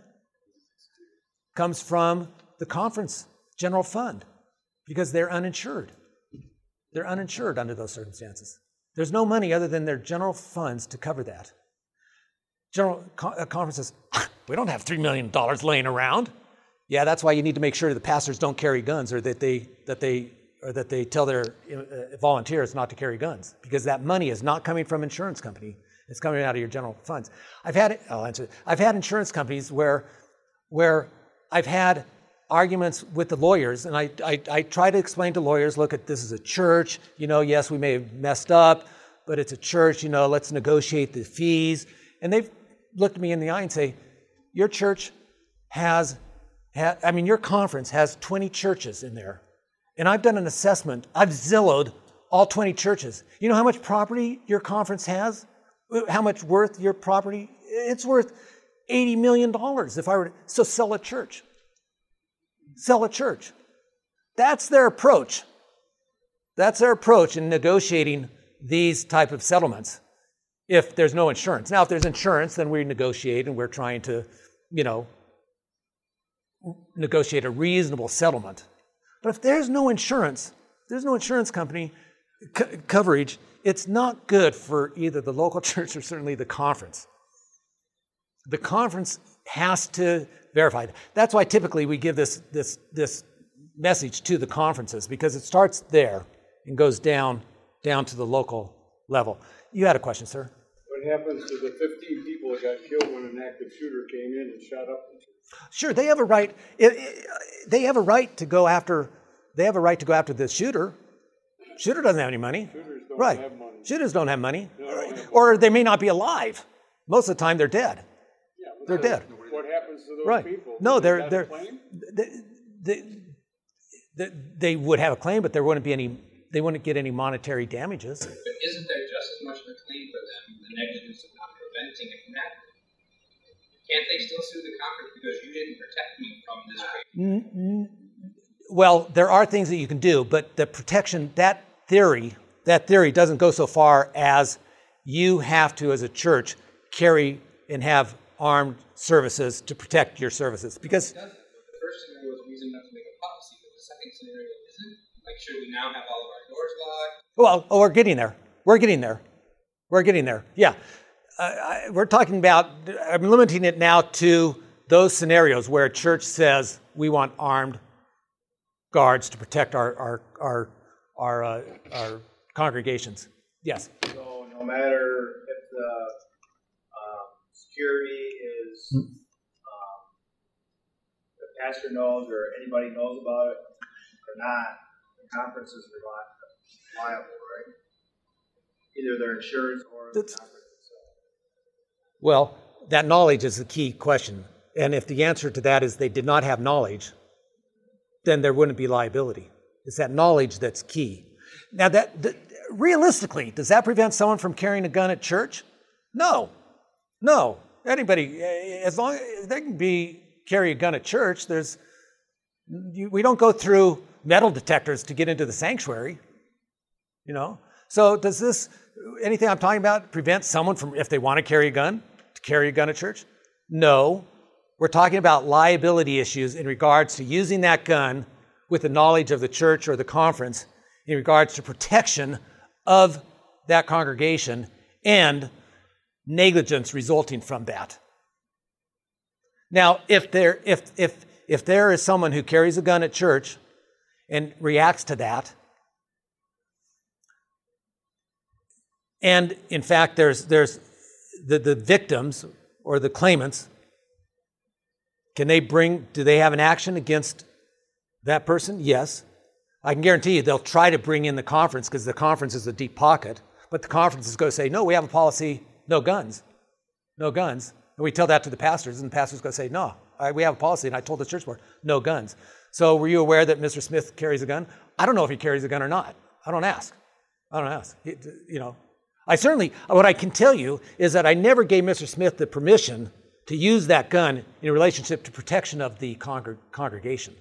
Comes from the conference general fund because they're uninsured. They're uninsured under those circumstances. There's no money other than their general funds to cover that. General uh, conference says, we don't have three million dollars laying around. Yeah, that's why you need to make sure the pastors don't carry guns, or that they that they or that they tell their uh, volunteers not to carry guns, because that money is not coming from insurance company. It's coming out of your general funds. I've had I'll answer. I've had insurance companies where where I've had arguments with the lawyers, and I, I, I try to explain to lawyers, look, at this is a church, you know, yes, we may have messed up, but it's a church, you know, let's negotiate the fees. And they've looked me in the eye and say, your church has, ha, I mean, your conference has twenty churches in there. And I've done an assessment, I've Zillowed all twenty churches. You know how much property your conference has? How much worth your property? It's worth eighty million dollars if I were to, so sell a church. Sell a church. That's their approach. That's their approach in negotiating these type of settlements if there's no insurance. Now, if there's insurance, then we negotiate and we're trying to, you know, negotiate a reasonable settlement. But if there's no insurance, there's no insurance company co- coverage, it's not good for either the local church or certainly the conference. The conference has to verify. That's why typically we give this, this, this message to the conferences, because it starts there and goes down, down to the local level. You had a question, sir? What happens to the fifteen people that got killed when an active shooter came in and shot up the church? Sure, they have a right. It, it, they have a right to go after. They have a right to go after the shooter. Shooter doesn't have any money. Shooters don't right. have money. Shooters don't have money, They don't have money. or they may not be alive. Most of the time, they're dead. Yeah, but They're so dead. What happens to those Right. people? No, Do they they're got a they're claim? they, they, they, they would have a claim, but there wouldn't be any. They wouldn't get any monetary damages. But isn't there just as much of a claim for them, the negligence of not preventing it from happening? Can't they still sue the conference because you didn't protect me from this crazy? Well, there are things that you can do, but the protection, that theory, that theory doesn't go so far as you have to, as a church, carry and have armed services to protect your services. Because It doesn't. The first scenario was reason enough to make a policy, but the second scenario isn't. Like, should we now have all of our doors locked? Well, oh, we're getting there. We're getting there. We're getting there. Yeah. Uh, I, we're talking about, I'm limiting it now to those scenarios where a church says we want armed guards to protect our our our our, uh, our congregations. Yes. So no matter if the um, security is, um, the pastor knows or anybody knows about it or not, the conference is reli- liable, right? Either their insurance or the That's- conference itself. Well, that knowledge is the key question. And if the answer to that is they did not have knowledge, then there wouldn't be liability. It's that knowledge that's key. Now, that, that realistically, does that prevent someone from carrying a gun at church? No. No. Anybody, as long as there can be carry a gun at church, there's you, we don't go through metal detectors to get into the sanctuary, you know. So does this, anything I'm talking about, prevent someone from, if they want to carry a gun, to carry a gun at church? No. We're talking about liability issues in regards to using that gun with the knowledge of the church or the conference in regards to protection of that congregation and negligence resulting from that. Now, if there, if, if, if there is someone who carries a gun at church and reacts to that, and in fact, there's, there's the, the victims or the claimants, can they bring, do they have an action against that person? Yes. I can guarantee you they'll try to bring in the conference because the conference is a deep pocket, but the conference is going to say, no, we have a policy, no guns, no guns. And we tell that to the pastors, and the pastor's going to say, no, I, we have a policy, and I told the church board, no guns. So were you aware that Mister Smith carries a gun? I don't know if he carries a gun or not. I don't ask. I don't ask. He, you know, I certainly, what I can tell you is that I never gave Mister Smith the permission to use that gun in relationship to protection of the congreg- congregation.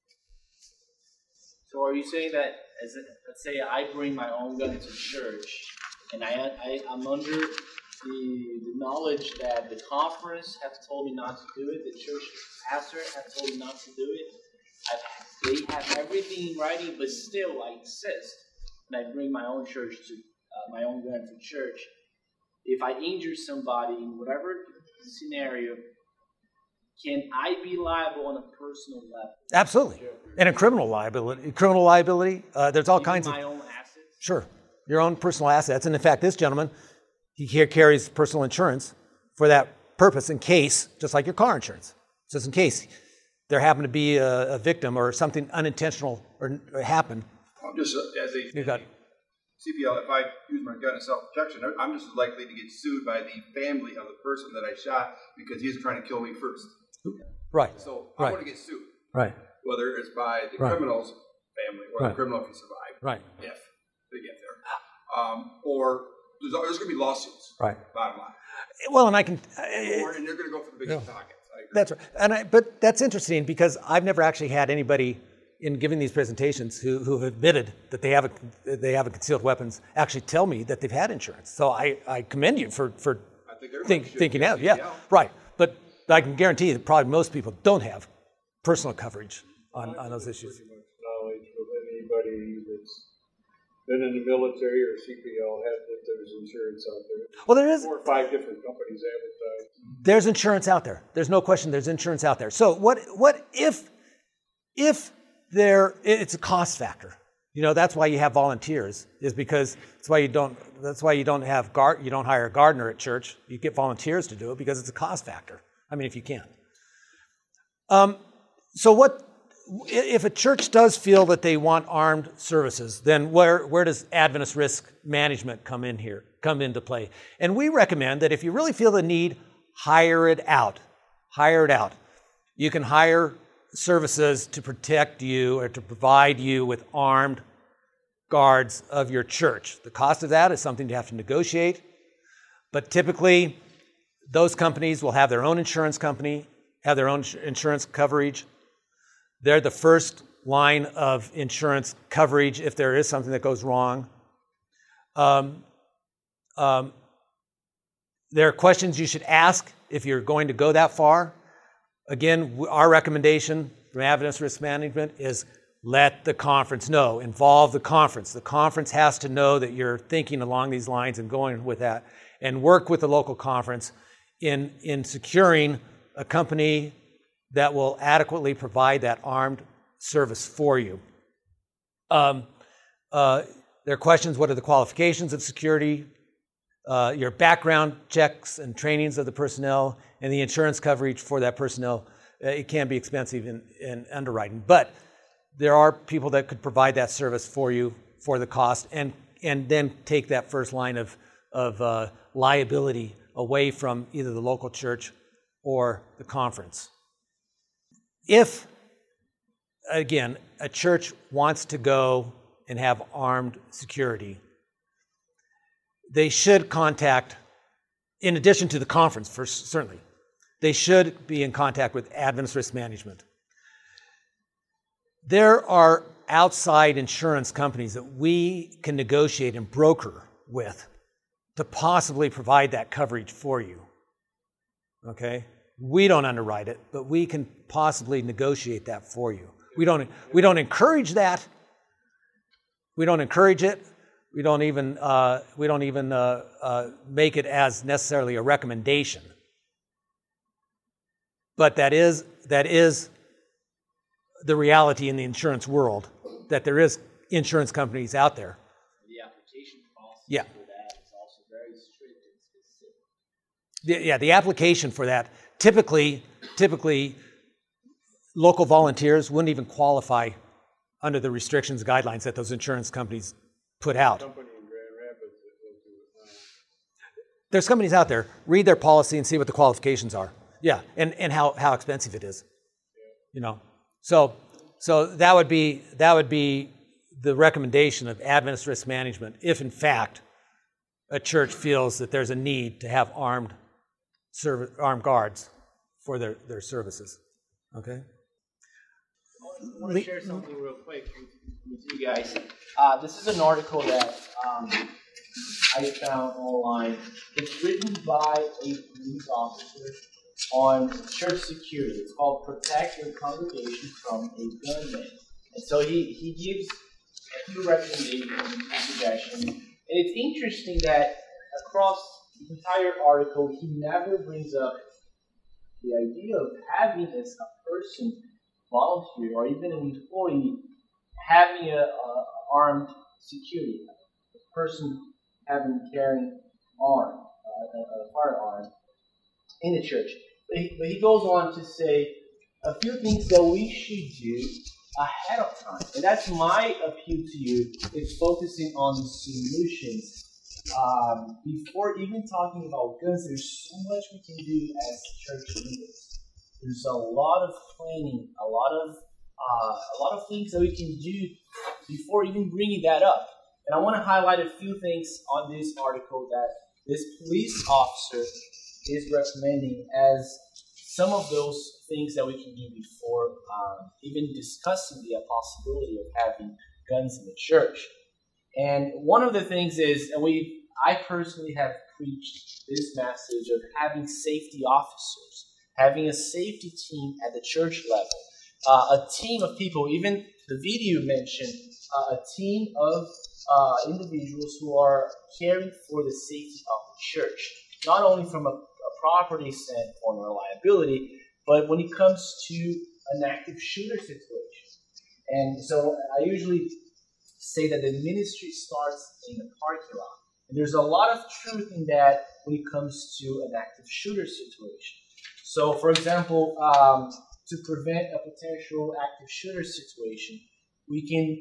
So are you saying that, as a, let's say I bring my own gun to church, and I, I, I'm under the, the knowledge that the conference have told me not to do it, the church pastor have told me not to do it, I've, they have everything in writing, but still I insist, and I bring my own church to, uh, my own gun to church. If I injure somebody in whatever scenario, can I be liable on a personal level? Absolutely. And a criminal liability. Criminal liability, uh, there's all Even kinds my of... own assets? Sure. Your own personal assets. And in fact, this gentleman, he here carries personal insurance for that purpose in case, just like your car insurance, just in case there happened to be a, a victim or something unintentional or, or happened. I'm just, uh, as a You got C P L, if I use my gun in self-protection, I'm just as likely to get sued by the family of the person that I shot because he's trying to kill me first. Right. So I Right. want to get sued, Right. whether it's by the Right. criminal's family or Right. the criminal if he survived, Right. if they get there, um, or there's, there's going to be lawsuits. Right. Bottom line, Well, and I can... or, and they're going to go for the biggest pockets. I agree. That's right. And I, but that's interesting because I've never actually had anybody in giving these presentations who, who have admitted that they have a, they have a concealed weapons actually tell me that they've had insurance. So I, I commend you for, for I think everybody think, should thinking get out. Yeah, C P L. right. But I can guarantee that probably most people don't have personal coverage on, on those issues. Pretty much knowledge of anybody that's been in the military or C P L had that there's insurance out there. Well, there is. Four or five different companies advertise. There's insurance out there. There's no question there's insurance out there. So what what if if there it's a cost factor. You know, that's why you have volunteers, is because that's why you don't that's why you don't have guard you don't hire a gardener at church. You get volunteers to do it because it's a cost factor. I mean, if you can. Um, so what if a church does feel that they want armed services, then where, where does Adventist risk management come in here, come into play? And we recommend that if you really feel the need, hire it out. Hire it out. You can hire services to protect you or to provide you with armed guards of your church. The cost of that is something you have to negotiate, but typically those companies will have their own insurance company, have their own insurance coverage. They're the first line of insurance coverage if there is something that goes wrong. Um, um, there are questions you should ask if you're going to go that far. Again, our recommendation from Adventist Risk Management is let the conference know. Involve the conference. The conference has to know that you're thinking along these lines and going with that. And work with the local conference in, in securing a company that will adequately provide that armed service for you. Um, uh, there are questions, what are the qualifications of security, uh, your background checks and trainings of the personnel, and the insurance coverage for that personnel. Uh, it can be expensive in, in underwriting, but there are people that could provide that service for you for the cost and, and then take that first line of, of uh, liability away from either the local church or the conference. If, again, a church wants to go and have armed security, they should contact, in addition to the conference, first, certainly, they should be in contact with Adventist Risk Management. There are outside insurance companies that we can negotiate and broker with to possibly provide that coverage for you. Okay? We don't underwrite it, but we can possibly negotiate that for you. We don't, we don't encourage that. We don't encourage it. We don't even, uh, we don't even uh, uh, make it as necessarily a recommendation. But that is, that is the reality in the insurance world, that there is insurance companies out there. The application process Yeah. for that is also very strict and specific. The, yeah, the application for that, typically, typically, local volunteers wouldn't even qualify under the restrictions and guidelines that those insurance companies put out. There's companies out there, read their policy and see what the qualifications are. Yeah, and, and how, how expensive it is. You know. So so that would be that would be the recommendation of Adventist Risk Management if in fact a church feels that there's a need to have armed serv- armed guards for their, their services. Okay? I want to share something real quick with, with you guys. Uh, this is an article that um, I found online. It's written by a police officer on church security. It's called Protect Your Congregation from a Gunman. And so he, he gives a few recommendations and suggestions. And it's interesting that across the entire article, he never brings up the idea of having as a person volunteer or even an employee having a, a armed security, a person having carrying arm, uh, a, a firearm in the church. But he, but he goes on to say a few things that we should do ahead of time. And that's my appeal to you, is focusing on the solutions. Um, before even talking about guns, there's so much we can do as church leaders. There's a lot of planning, a lot of uh, a lot of things that we can do before even bringing that up. And I want to highlight a few things on this article that this police officer is recommending as some of those things that we can do before um, even discussing the possibility of having guns in the church. And one of the things is, and we, I personally have preached this message of having safety officers, having a safety team at the church level, uh, a team of people. Even the video mentioned uh, a team of uh, individuals who are caring for the safety of the church, not only from a, a property standpoint or liability, but when it comes to an active shooter situation. And so I usually say that the ministry starts in the parking lot. And there's a lot of truth in that when it comes to an active shooter situation. So, for example, um, to prevent a potential active shooter situation, we can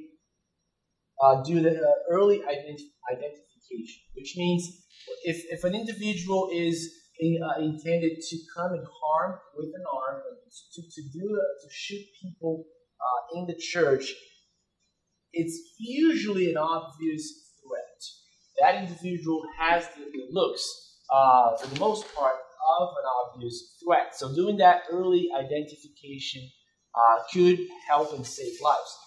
uh, do the uh, early ident- identification, which means if, if an individual is in, uh, intended to come and harm with an arm, to, to do uh, to shoot people uh, in the church, it's usually an obvious threat. That individual has the, the looks, uh, for the most part, of an obvious threat. So doing that early identification uh, could help and save lives.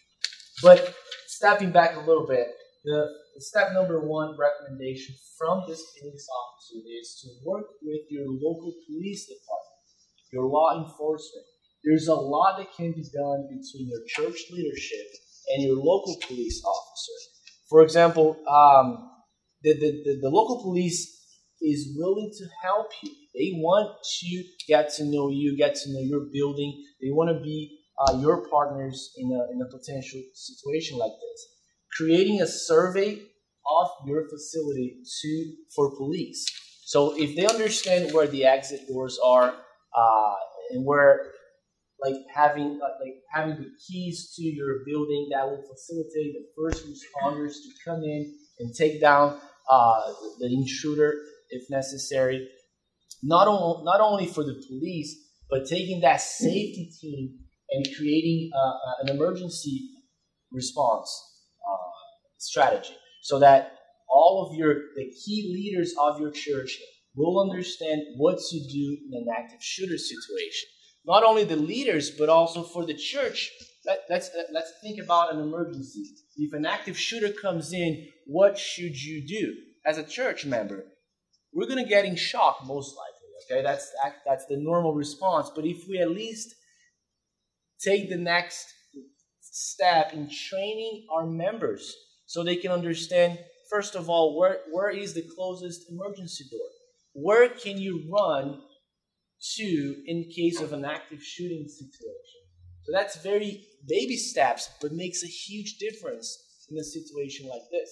But stepping back a little bit, the, the step number one recommendation from this police officer is to work with your local police department, your law enforcement. There's a lot that can be done between your church leadership and your local police officer. For example, um, the, the, the, the local police is willing to help you. They want to get to know you, get to know your building. They want to be uh, your partners in a, in a potential situation like this. Creating a survey of your facility to for police. So if they understand where the exit doors are uh, and where like having uh, like having the keys to your building, that will facilitate the first responders to come in and take down uh, the intruder if necessary. Not, on, not only for the police, but taking that safety team and creating uh, an emergency response uh, strategy so that all of your the key leaders of your church will understand what to do in an active shooter situation. Not only the leaders, but also for the church. Let, let's, let's think about an emergency. If an active shooter comes in, what should you do as a church member? We're going to get in shock, most likely. Okay, that's, that's the normal response. But if we at least take the next step in training our members so they can understand, first of all, where, where is the closest emergency door? Where can you run to in case of an active shooting situation? So that's very baby steps, but makes a huge difference in a situation like this.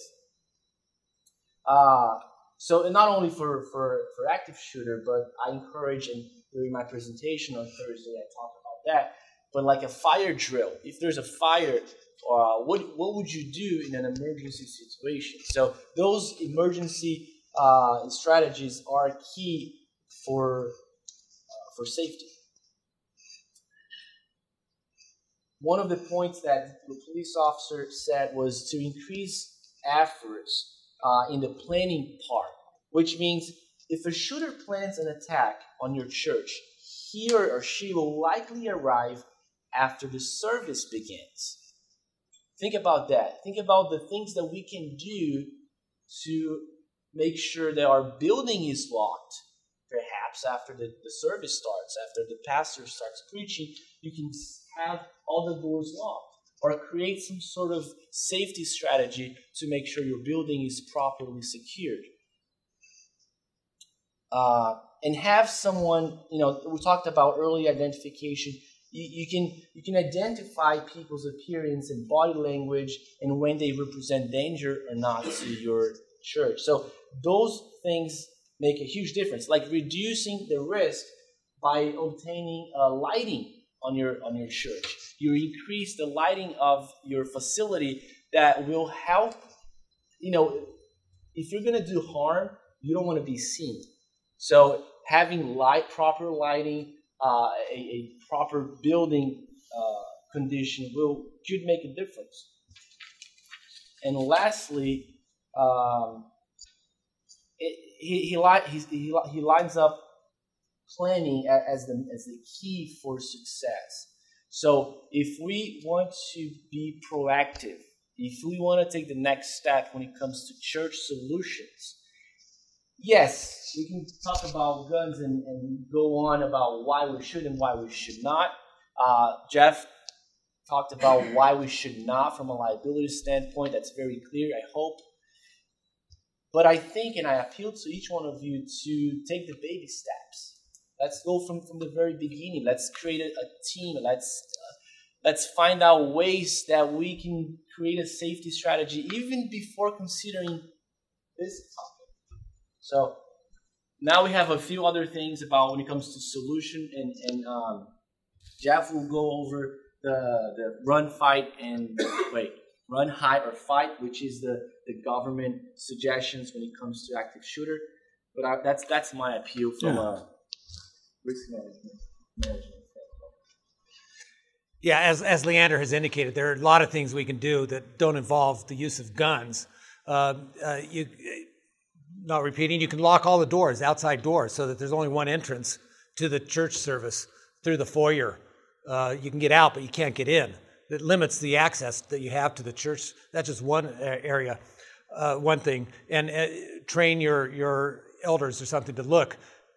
Uh, so and not only for, for, for active shooter, but I encourage, and during my presentation on Thursday, I talk about that, but like a fire drill. If there's a fire, uh, what, what would you do in an emergency situation? So those emergency uh, strategies are key for, uh, for safety. One of the points that the police officer said was to increase efforts uh, in the planning part, which means if a shooter plans an attack on your church, he or she will likely arrive after the service begins. Think about that. Think about the things that we can do to make sure that our building is locked. Perhaps after the, the service starts, after the pastor starts preaching, you can have all the doors locked, or create some sort of safety strategy to make sure your building is properly secured. Uh, and have someone, you know, we talked about early identification. You, you can you can identify people's appearance and body language and when they represent danger or not to your church. So those things make a huge difference, like reducing the risk by obtaining uh, lighting on your on your church. You increase the lighting of your facility that will help. You know, if you're going to do harm, you don't want to be seen. So having light, proper lighting, uh, a, a proper building uh, condition will could make a difference. And lastly, um, it, he he, li- he he he lines up planning as the as the key for success. So if we want to be proactive, if we want to take the next step when it comes to church solutions, yes, we can talk about guns and, and go on about why we should and why we should not. Uh, Jeff talked about why we should not from a liability standpoint. That's very clear, I hope. But I think, and I appeal to each one of you to take the baby steps. Let's go from, from the very beginning. Let's create a, a team. Let's uh, let's find out ways that we can create a safety strategy even before considering this topic. So now we have a few other things about when it comes to solution, and, and um, Jeff will go over the the run, fight, and wait, run, hide, or fight, which is the, the government suggestions when it comes to active shooter. But I, that's that's my appeal from yeah. a risk management. management. Yeah, as as Leander has indicated, there are a lot of things we can do that don't involve the use of guns. Uh, uh, you, not repeating, you can lock all the doors, outside doors, so that there's only one entrance to the church service through the foyer. Uh, you can get out, but you can't get in. It limits the access that you have to the church. That's just one area, uh, one thing. And uh, train your your elders or something to look.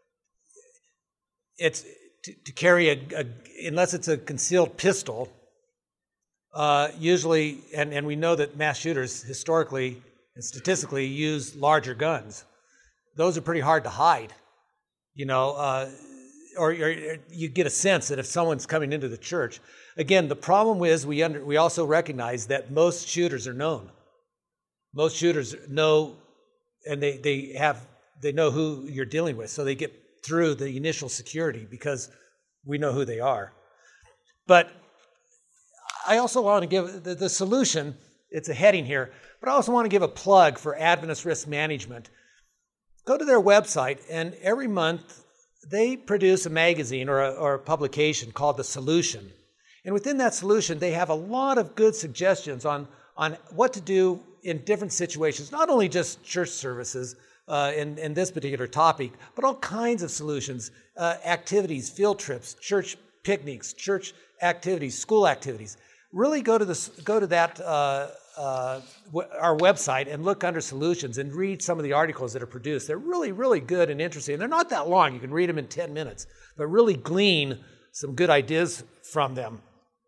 It's to, to carry a, a, unless it's a concealed pistol, uh, usually, and, and we know that mass shooters historically and statistically use larger guns. Those are pretty hard to hide, you know, uh, or, or you get a sense that if someone's coming into the church. Again, the problem is we under, we also recognize that most shooters are known. Most shooters know, and they, they have they know who you're dealing with, so they get through the initial security because we know who they are. But I also want to give the, the solution, it's a heading here, but I also want to give a plug for Adventist Risk Management. Go to their website, and every month they produce a magazine or a, or a publication called The Solution. And within that solution, they have a lot of good suggestions on, on what to do in different situations, not only just church services, uh, in, in this particular topic, but all kinds of solutions, uh, activities, field trips, church picnics, church activities, school activities. Really go to this, go to that uh, uh, w- our website and look under solutions and read some of the articles that are produced. They're really, really good and interesting. They're not that long. You can read them in ten minutes, but really glean some good ideas from them.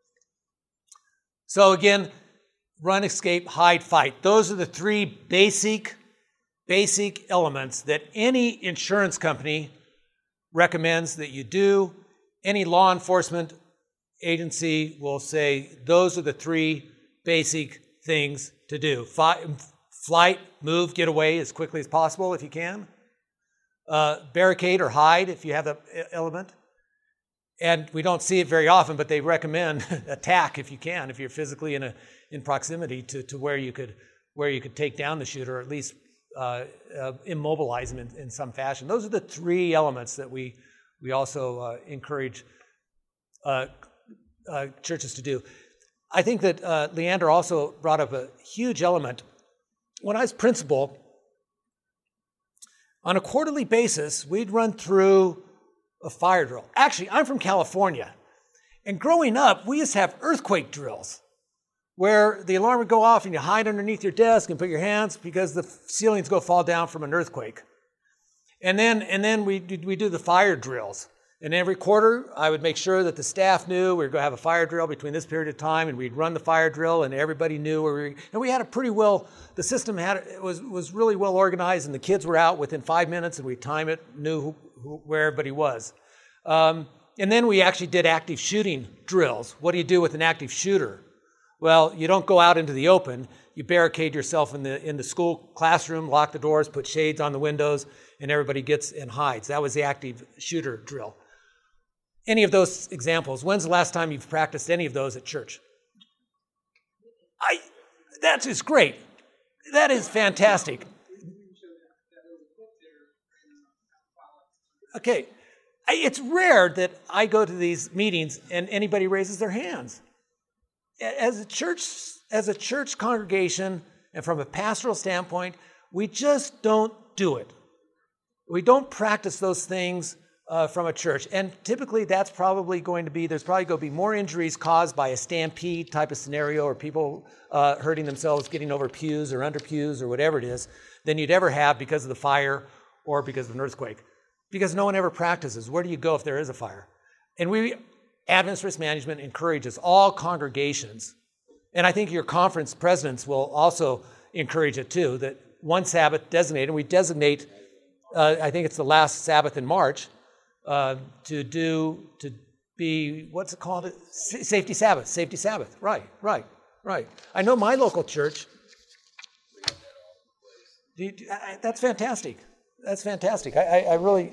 So again, run, escape, hide, fight. Those are the three basic, basic elements that any insurance company recommends that you do. Any law enforcement agency will say those are the three basic things to do. Fi- flight, move, get away as quickly as possible if you can. Uh, barricade or hide if you have that element. And we don't see it very often, but they recommend attack if you can, if you're physically in a in proximity to, to where you could where you could take down the shooter, or at least uh, uh, immobilize him in, in some fashion. Those are the three elements that we we also uh, encourage uh, uh, churches to do. I think that uh, Leander also brought up a huge element. When I was principal, on a quarterly basis, we'd run through a fire drill. Actually, I'm from California, and growing up, we used to have earthquake drills where the alarm would go off and you hide underneath your desk and put your hands because the ceilings go fall down from an earthquake. And then and then we we do the fire drills. And every quarter, I would make sure that the staff knew we were going to have a fire drill between this period of time, and we'd run the fire drill, and everybody knew where we were. And we had a pretty well, the system had it was was really well organized, and the kids were out within five minutes, and we time it, knew who, who, where everybody was. Um, and then we actually did active shooting drills. What do you do with an active shooter? Well, you don't go out into the open. You barricade yourself in the in the school classroom, lock the doors, put shades on the windows, and everybody gets and hides. That was the active shooter drill. Any of those examples, when's the last time you've practiced any of those at church? I, that is great. That is fantastic. Okay, I, it's rare that I go to these meetings and anybody raises their hands. As a church, as a church congregation, and from a pastoral standpoint, we just don't do it. We don't practice those things Uh, from a church. And typically that's probably going to be, there's probably going to be more injuries caused by a stampede type of scenario, or people uh, hurting themselves getting over pews or under pews or whatever it is, than you'd ever have because of the fire or because of an earthquake. Because no one ever practices. Where do you go if there is a fire? And we, Adventist Risk Management, encourages all congregations, and I think your conference presidents will also encourage it too, that one Sabbath designated, and we designate, uh, I think it's the last Sabbath in March, Uh, to do, to be, what's it called? S- safety Sabbath, safety Sabbath. Right, right, right. I know my local church. Do you, do, I, that's fantastic. That's fantastic. I, I, I really.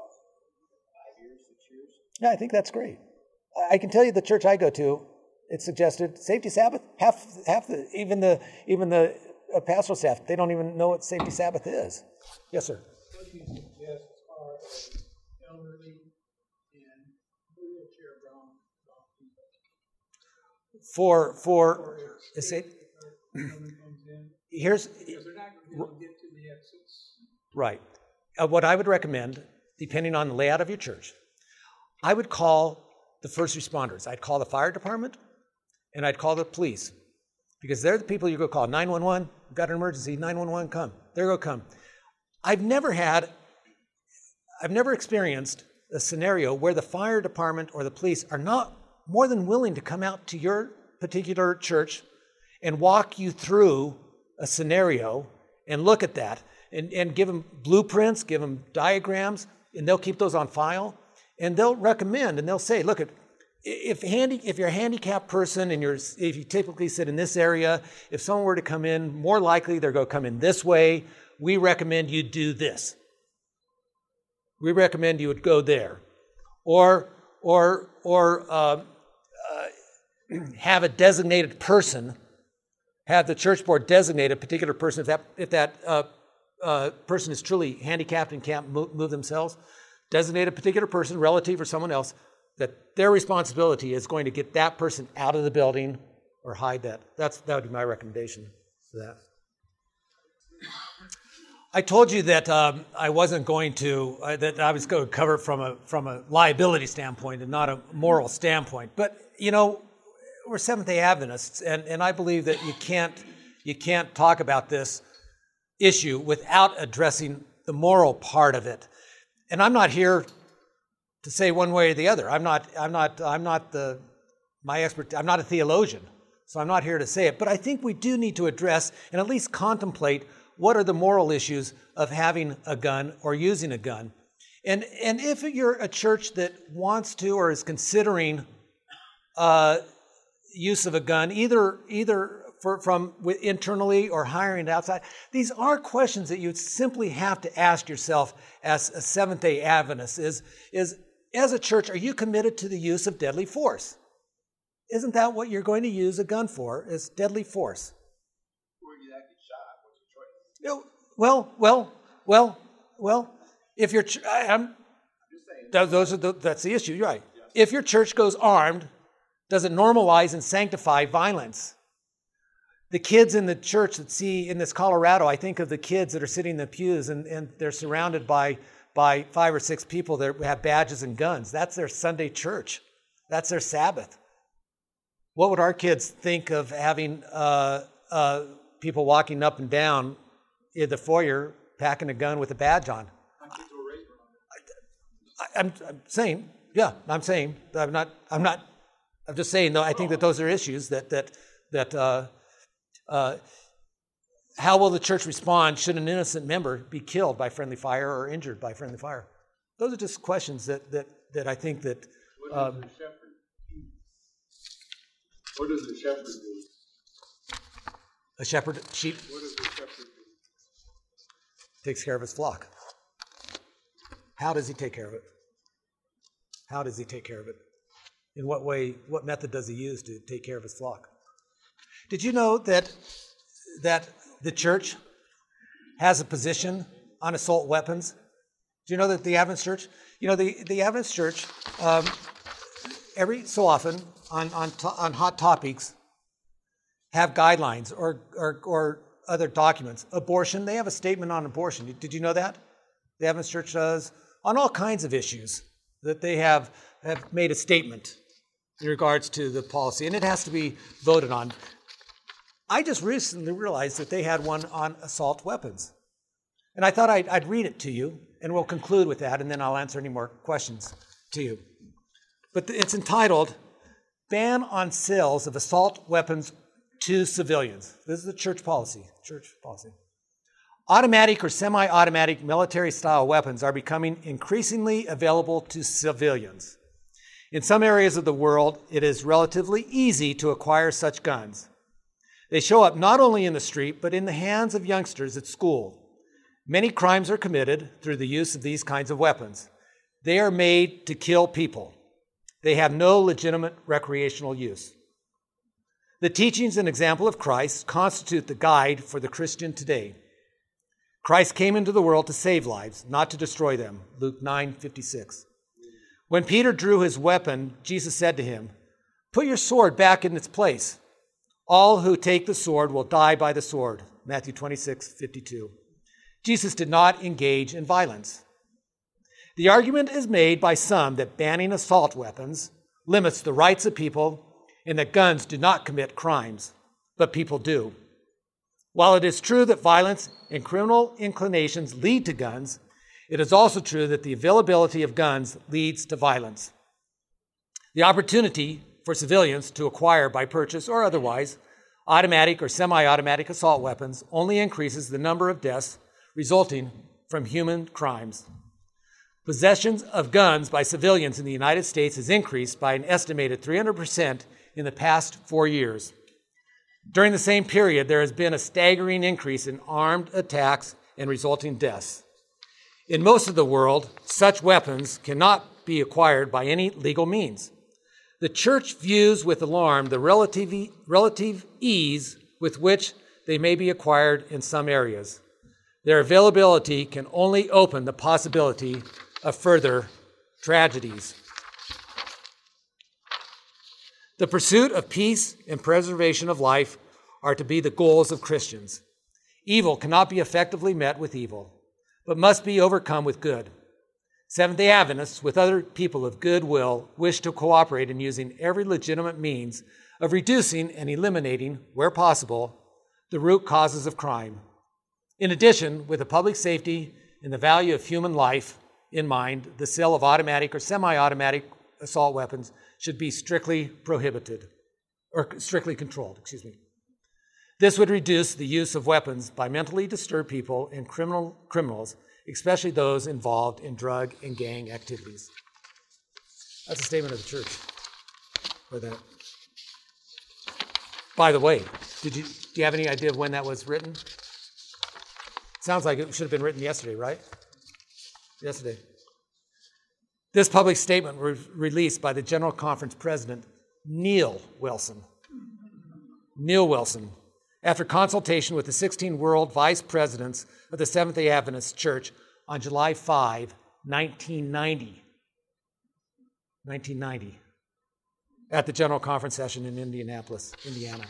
Yeah, I think that's great. I, I can tell you the church I go to, it suggested safety Sabbath. Half, half the, even the, even the uh, pastoral staff, they don't even know what safety Sabbath is. Yes, sir. What do you suggest as far as elderly and wheelchair-bound people? For for is it here's Because they're not going to be able to get to the exits. right. Uh, what I would recommend, depending on the layout of your church, I would call the first responders. I'd call the fire department, and I'd call the police, because they're the people you go call. nine one one, we've got an emergency. nine one one, come. They're going to come. I've never had. I've never experienced a scenario where the fire department or the police are not more than willing to come out to your particular church and walk you through a scenario and look at that and, and give them blueprints, give them diagrams, and they'll keep those on file, and they'll recommend and they'll say, look, at if handy, if you're a handicapped person and you're if you typically sit in this area, if someone were to come in, more likely they're going to come in this way. We recommend you do this. We recommend you would go there, or or or uh, uh, have a designated person, have the church board designate a particular person if that if that uh, uh, person is truly handicapped and can't move, move themselves. Designate a particular person, relative or someone else, that their responsibility is going to get that person out of the building or hide that. That's that would be my recommendation for that. I told you that um, I wasn't going to, uh, that I was going to cover it from a, from a liability standpoint and not a moral standpoint. But, you know, we're Seventh-day Adventists, and, and I believe that you can't, you can't talk about this issue without addressing the moral part of it. And I'm not here to say one way or the other. I'm not, I'm not, I'm not the, my expert, I'm not a theologian, so I'm not here to say it. But I think we do need to address and at least contemplate what are the moral issues of having a gun or using a gun. And, and if you're a church that wants to or is considering uh, use of a gun, either, either for, from internally or hiring it outside, these are questions that you simply have to ask yourself as a Seventh-day Adventist is, is, as a church, are you committed to the use of deadly force? Isn't that what you're going to use a gun for, is deadly force? Well, well, well, well, if your ch- I'm, those are the, that's the issue, you're right. If your church goes armed, does it normalize and sanctify violence? The kids in the church that see in this Colorado, I think of the kids that are sitting in the pews and, and they're surrounded by, by five or six people that have badges and guns. That's their Sunday church. That's their Sabbath. What would our kids think of having uh, uh, people walking up and down in the foyer packing a gun with a badge on? I, I'm, I'm saying, yeah, I'm saying, I'm not, I'm not, I'm just saying though, I think that those are issues that, that, that, uh, uh, how will the church respond should an innocent member be killed by friendly fire or injured by friendly fire? Those are just questions that, that, that I think that, um, what does the shepherd do? a shepherd, sheep, What does the shepherd do? takes care of his flock. How does he take care of it? How does he take care of it? In what way, what method does he use to take care of his flock? Did you know that, that the church has a position on assault weapons? Do you know that the Adventist Church, you know, the, the Adventist Church, um, every so often on, on, to, on hot topics, have guidelines or, or, or other documents. Abortion, they have a statement on abortion. Did you know that? The Adventist Church does. On all kinds of issues that they have, have made a statement in regards to the policy, and it has to be voted on. I just recently realized that they had one on assault weapons. And I thought I'd, I'd read it to you, and we'll conclude with that, and then I'll answer any more questions to you. But it's entitled, Ban on Sales of Assault Weapons to Civilians. This is the church policy, church policy. Automatic or semi-automatic military-style weapons are becoming increasingly available to civilians. In some areas of the world, it is relatively easy to acquire such guns. They show up not only in the street, but in the hands of youngsters at school. Many crimes are committed through the use of these kinds of weapons. They are made to kill people. They have no legitimate recreational use. The teachings and example of Christ constitute the guide for the Christian today. Christ came into the world to save lives, not to destroy them. Luke nine fifty-six. When Peter drew his weapon, Jesus said to him, "Put your sword back in its place. All who take the sword will die by the sword." Matthew twenty-six fifty-two. Jesus did not engage in violence. The argument is made by some that banning assault weapons limits the rights of people and that guns do not commit crimes, but people do. While it is true that violence and criminal inclinations lead to guns, it is also true that the availability of guns leads to violence. The opportunity for civilians to acquire by purchase or otherwise automatic or semi-automatic assault weapons only increases the number of deaths resulting from human crimes. Possessions of guns by civilians in the United States has increased by an estimated three hundred percent in the past four years. During the same period, there has been a staggering increase in armed attacks and resulting deaths. In most of the world, such weapons cannot be acquired by any legal means. The church views with alarm the relative, relative ease with which they may be acquired in some areas. Their availability can only open the possibility of further tragedies. The pursuit of peace and preservation of life are to be the goals of Christians. Evil cannot be effectively met with evil, but must be overcome with good. Seventh-day Adventists, with other people of good will, wish to cooperate in using every legitimate means of reducing and eliminating, where possible, the root causes of crime. In addition, with the public safety and the value of human life in mind, the sale of automatic or semi-automatic assault weapons should be strictly prohibited, or strictly controlled, excuse me. This would reduce the use of weapons by mentally disturbed people and criminal criminals, especially those involved in drug and gang activities. That's a statement of the church for that. By the way, did you, do you have any idea of when that was written? Sounds like it should have been written yesterday, right? Yesterday. This public statement was released by the General Conference President, Neil Wilson. Neil Wilson, after consultation with the sixteen world vice presidents of the Seventh-day Adventist Church on July fifth, nineteen ninety. nineteen ninety. At the General Conference session in Indianapolis, Indiana.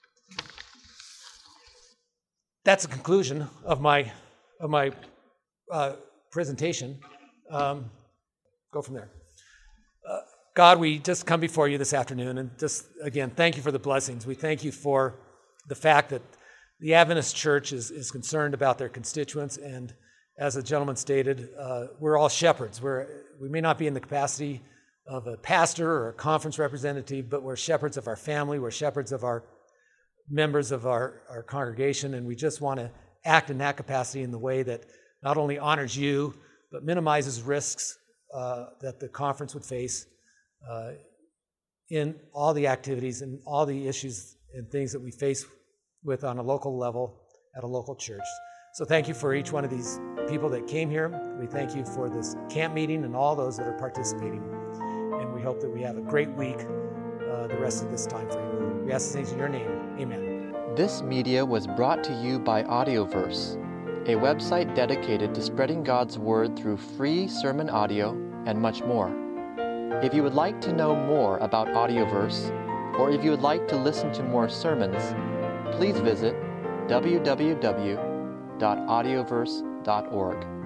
That's the conclusion of my of my uh, presentation. Um, go from there. Uh, God, we just come before you this afternoon and just, again, thank you for the blessings. We thank you for the fact that the Adventist Church is, is concerned about their constituents, and as the gentleman stated, uh, we're all shepherds. We're, we may not be in the capacity of a pastor or a conference representative, but we're shepherds of our family, we're shepherds of our members of our, our congregation, and we just want to act in that capacity in the way that not only honors you, but minimizes risks uh, that the conference would face uh, in all the activities and all the issues and things that we face with on a local level at a local church. So thank you for each one of these people that came here. We thank you for this camp meeting and all those that are participating. And we hope that we have a great week uh, the rest of this time frame. We ask these things in your name. Amen. This media was brought to you by Audioverse, a website dedicated to spreading God's Word through free sermon audio and much more. If you would like to know more about Audioverse, or if you would like to listen to more sermons, please visit w w w dot audioverse dot org.